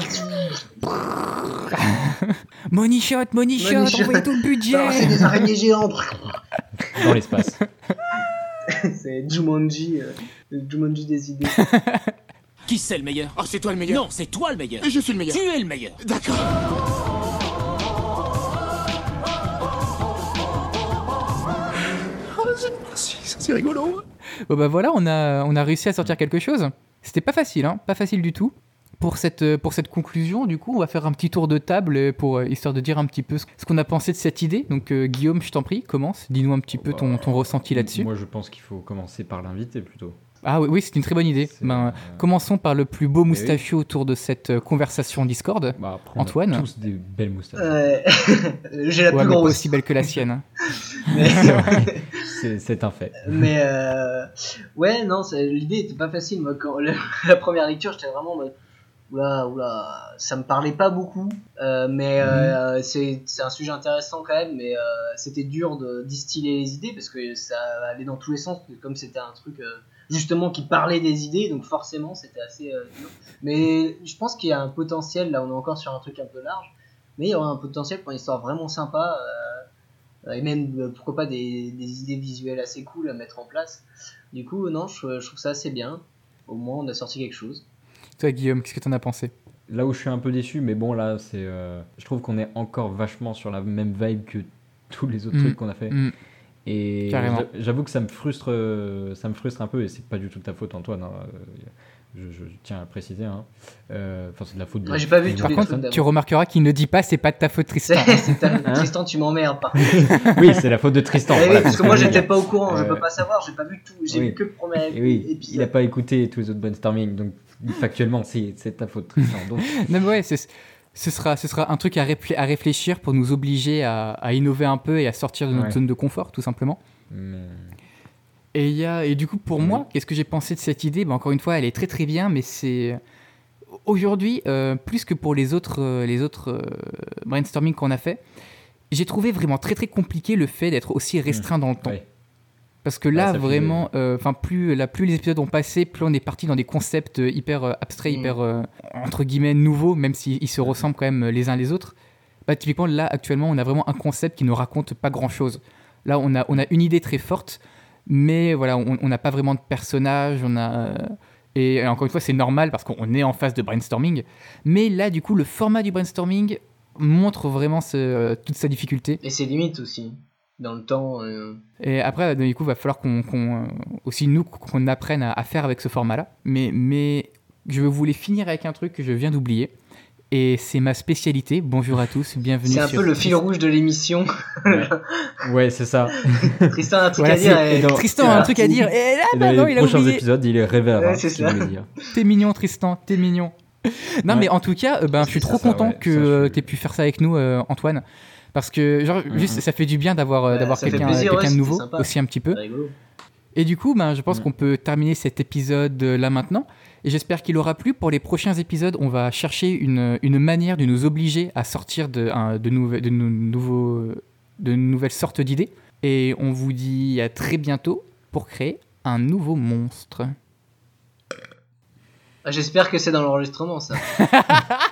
Money shot, Money shot. envoyez tout le C'est budget. des araignées géantes. Dans l'espace. C'est Jumanji des idées. Qui c'est le meilleur? Oh, c'est toi le meilleur. Non, c'est toi le meilleur. Je suis le meilleur. Tu es le meilleur. D'accord. C'est rigolo. Bon bah voilà, on a réussi à sortir quelque chose. C'était pas facile, hein, pas facile du tout. Pour cette conclusion, du coup, on va faire un petit tour de table pour histoire de dire un petit peu ce qu'on a pensé de cette idée. Donc Guillaume, je t'en prie, commence. Dis-nous un petit peu ton ressenti là-dessus. Moi, je pense qu'il faut commencer par l'invité plutôt. Ah oui, c'est une très bonne idée. Commençons par le plus beau moustachu autour de cette conversation Discord. Bah, après, Antoine. On a tous des belles moustaches. J'ai la Ouais, plus mais pas grosse. aussi belle que la sienne. Hein. C'est un fait. Mais ouais, non, l'idée était pas facile. Moi, quand la première lecture, j'étais vraiment en mode oula, ça me parlait pas beaucoup. Mais c'est un sujet intéressant quand même. Mais c'était dur de distiller les idées parce que ça allait dans tous les sens. Comme c'était un truc justement qui parlait des idées, donc forcément c'était assez dur. Mais je pense qu'il y a un potentiel. Là, on est encore sur un truc un peu large. Mais il y aura un potentiel pour une histoire vraiment sympa. Et même pourquoi pas des idées visuelles assez cool à mettre en place. Du coup non, je trouve ça assez bien. Au moins on a sorti quelque chose. Toi Guillaume, qu'est-ce que t'en as pensé? Là où je suis un peu déçu, mais bon là c'est, je trouve qu'on est encore vachement sur la même vibe que tous les autres trucs qu'on a fait. Et j'avoue que ça me frustre un peu, et c'est pas du tout de ta faute Antoine, hein. Je tiens à préciser, hein. Enfin c'est de la faute de... Moi j'ai pas vu tous Par les contre, trucs tu remarqueras qu'il ne dit pas c'est pas de ta faute Tristan. Tristan, tu m'emmerdes par Oui, c'est la faute de Tristan. oui, Voilà, parce que c'est moi ce je veux j'étais dire. pas au courant, je peux pas savoir, j'ai pas vu tout, j'ai Oui. vu que le premier Et oui, épisode. il a pas écouté tous les autres brainstorming, donc factuellement c'est ta faute Tristan. Donc, Non mais ouais, ce sera un truc à réfléchir pour nous obliger à innover un peu et à sortir de notre zone de confort, tout simplement. mais... Et du coup, pour moi, qu'est-ce que j'ai pensé de cette idée? Encore une fois, elle est très très bien, mais c'est... Aujourd'hui, plus que pour les autres brainstorming qu'on a fait, j'ai trouvé vraiment très très compliqué le fait d'être aussi restreint dans le temps. Ouais. Parce que là, ça fait- vraiment, plus les épisodes ont passé, plus on est parti dans des concepts hyper abstraits, hyper, entre guillemets, nouveaux, même s'ils se ressemblent quand même les uns les autres. Bah, typiquement, là, actuellement, on a vraiment un concept qui ne raconte pas grand-chose. Là, on a une idée très forte, mais voilà, on n'a pas vraiment de personnage, et encore une fois, c'est normal parce qu'on est en phase de brainstorming. Mais là, du coup, le format du brainstorming montre vraiment toute sa difficulté. Et ses limites aussi, dans le temps. Et après, du coup, il va falloir aussi nous qu'on apprenne à faire avec ce format-là. Mais je voulais finir avec un truc que je viens d'oublier. Et c'est ma spécialité. Bonjour à tous, bienvenue C'est un sur... peu le fil rouge de l'émission. Ouais, c'est ça. Tristan a un truc Voilà, à dire. c'est- et- Tristan a un truc à dire. Et là, Et bah dans non, les il a prochains oublié. épisodes, il révèlera Ouais, c'est ce qu'il ça. voulait dire. T'es mignon, Tristan, t'es mignon. Non, Ouais. mais en tout cas, je suis trop ça, content ouais, que ça, je suis- t'aies pu faire ça avec nous, Antoine. Parce que, genre, juste, ça fait du bien d'avoir ça fait quelqu'un plaisir, quelqu'un ouais, de nouveau, c'était sympa. aussi un petit peu. C'est rigolo. Et du coup, je pense qu'on peut terminer cet épisode là maintenant. Et j'espère qu'il aura plu. Pour les prochains épisodes, on va chercher une manière de nous obliger à sortir de nouvelles sortes d'idées. Et on vous dit à très bientôt pour créer un nouveau monstre. Ah, j'espère que c'est dans l'enregistrement ça.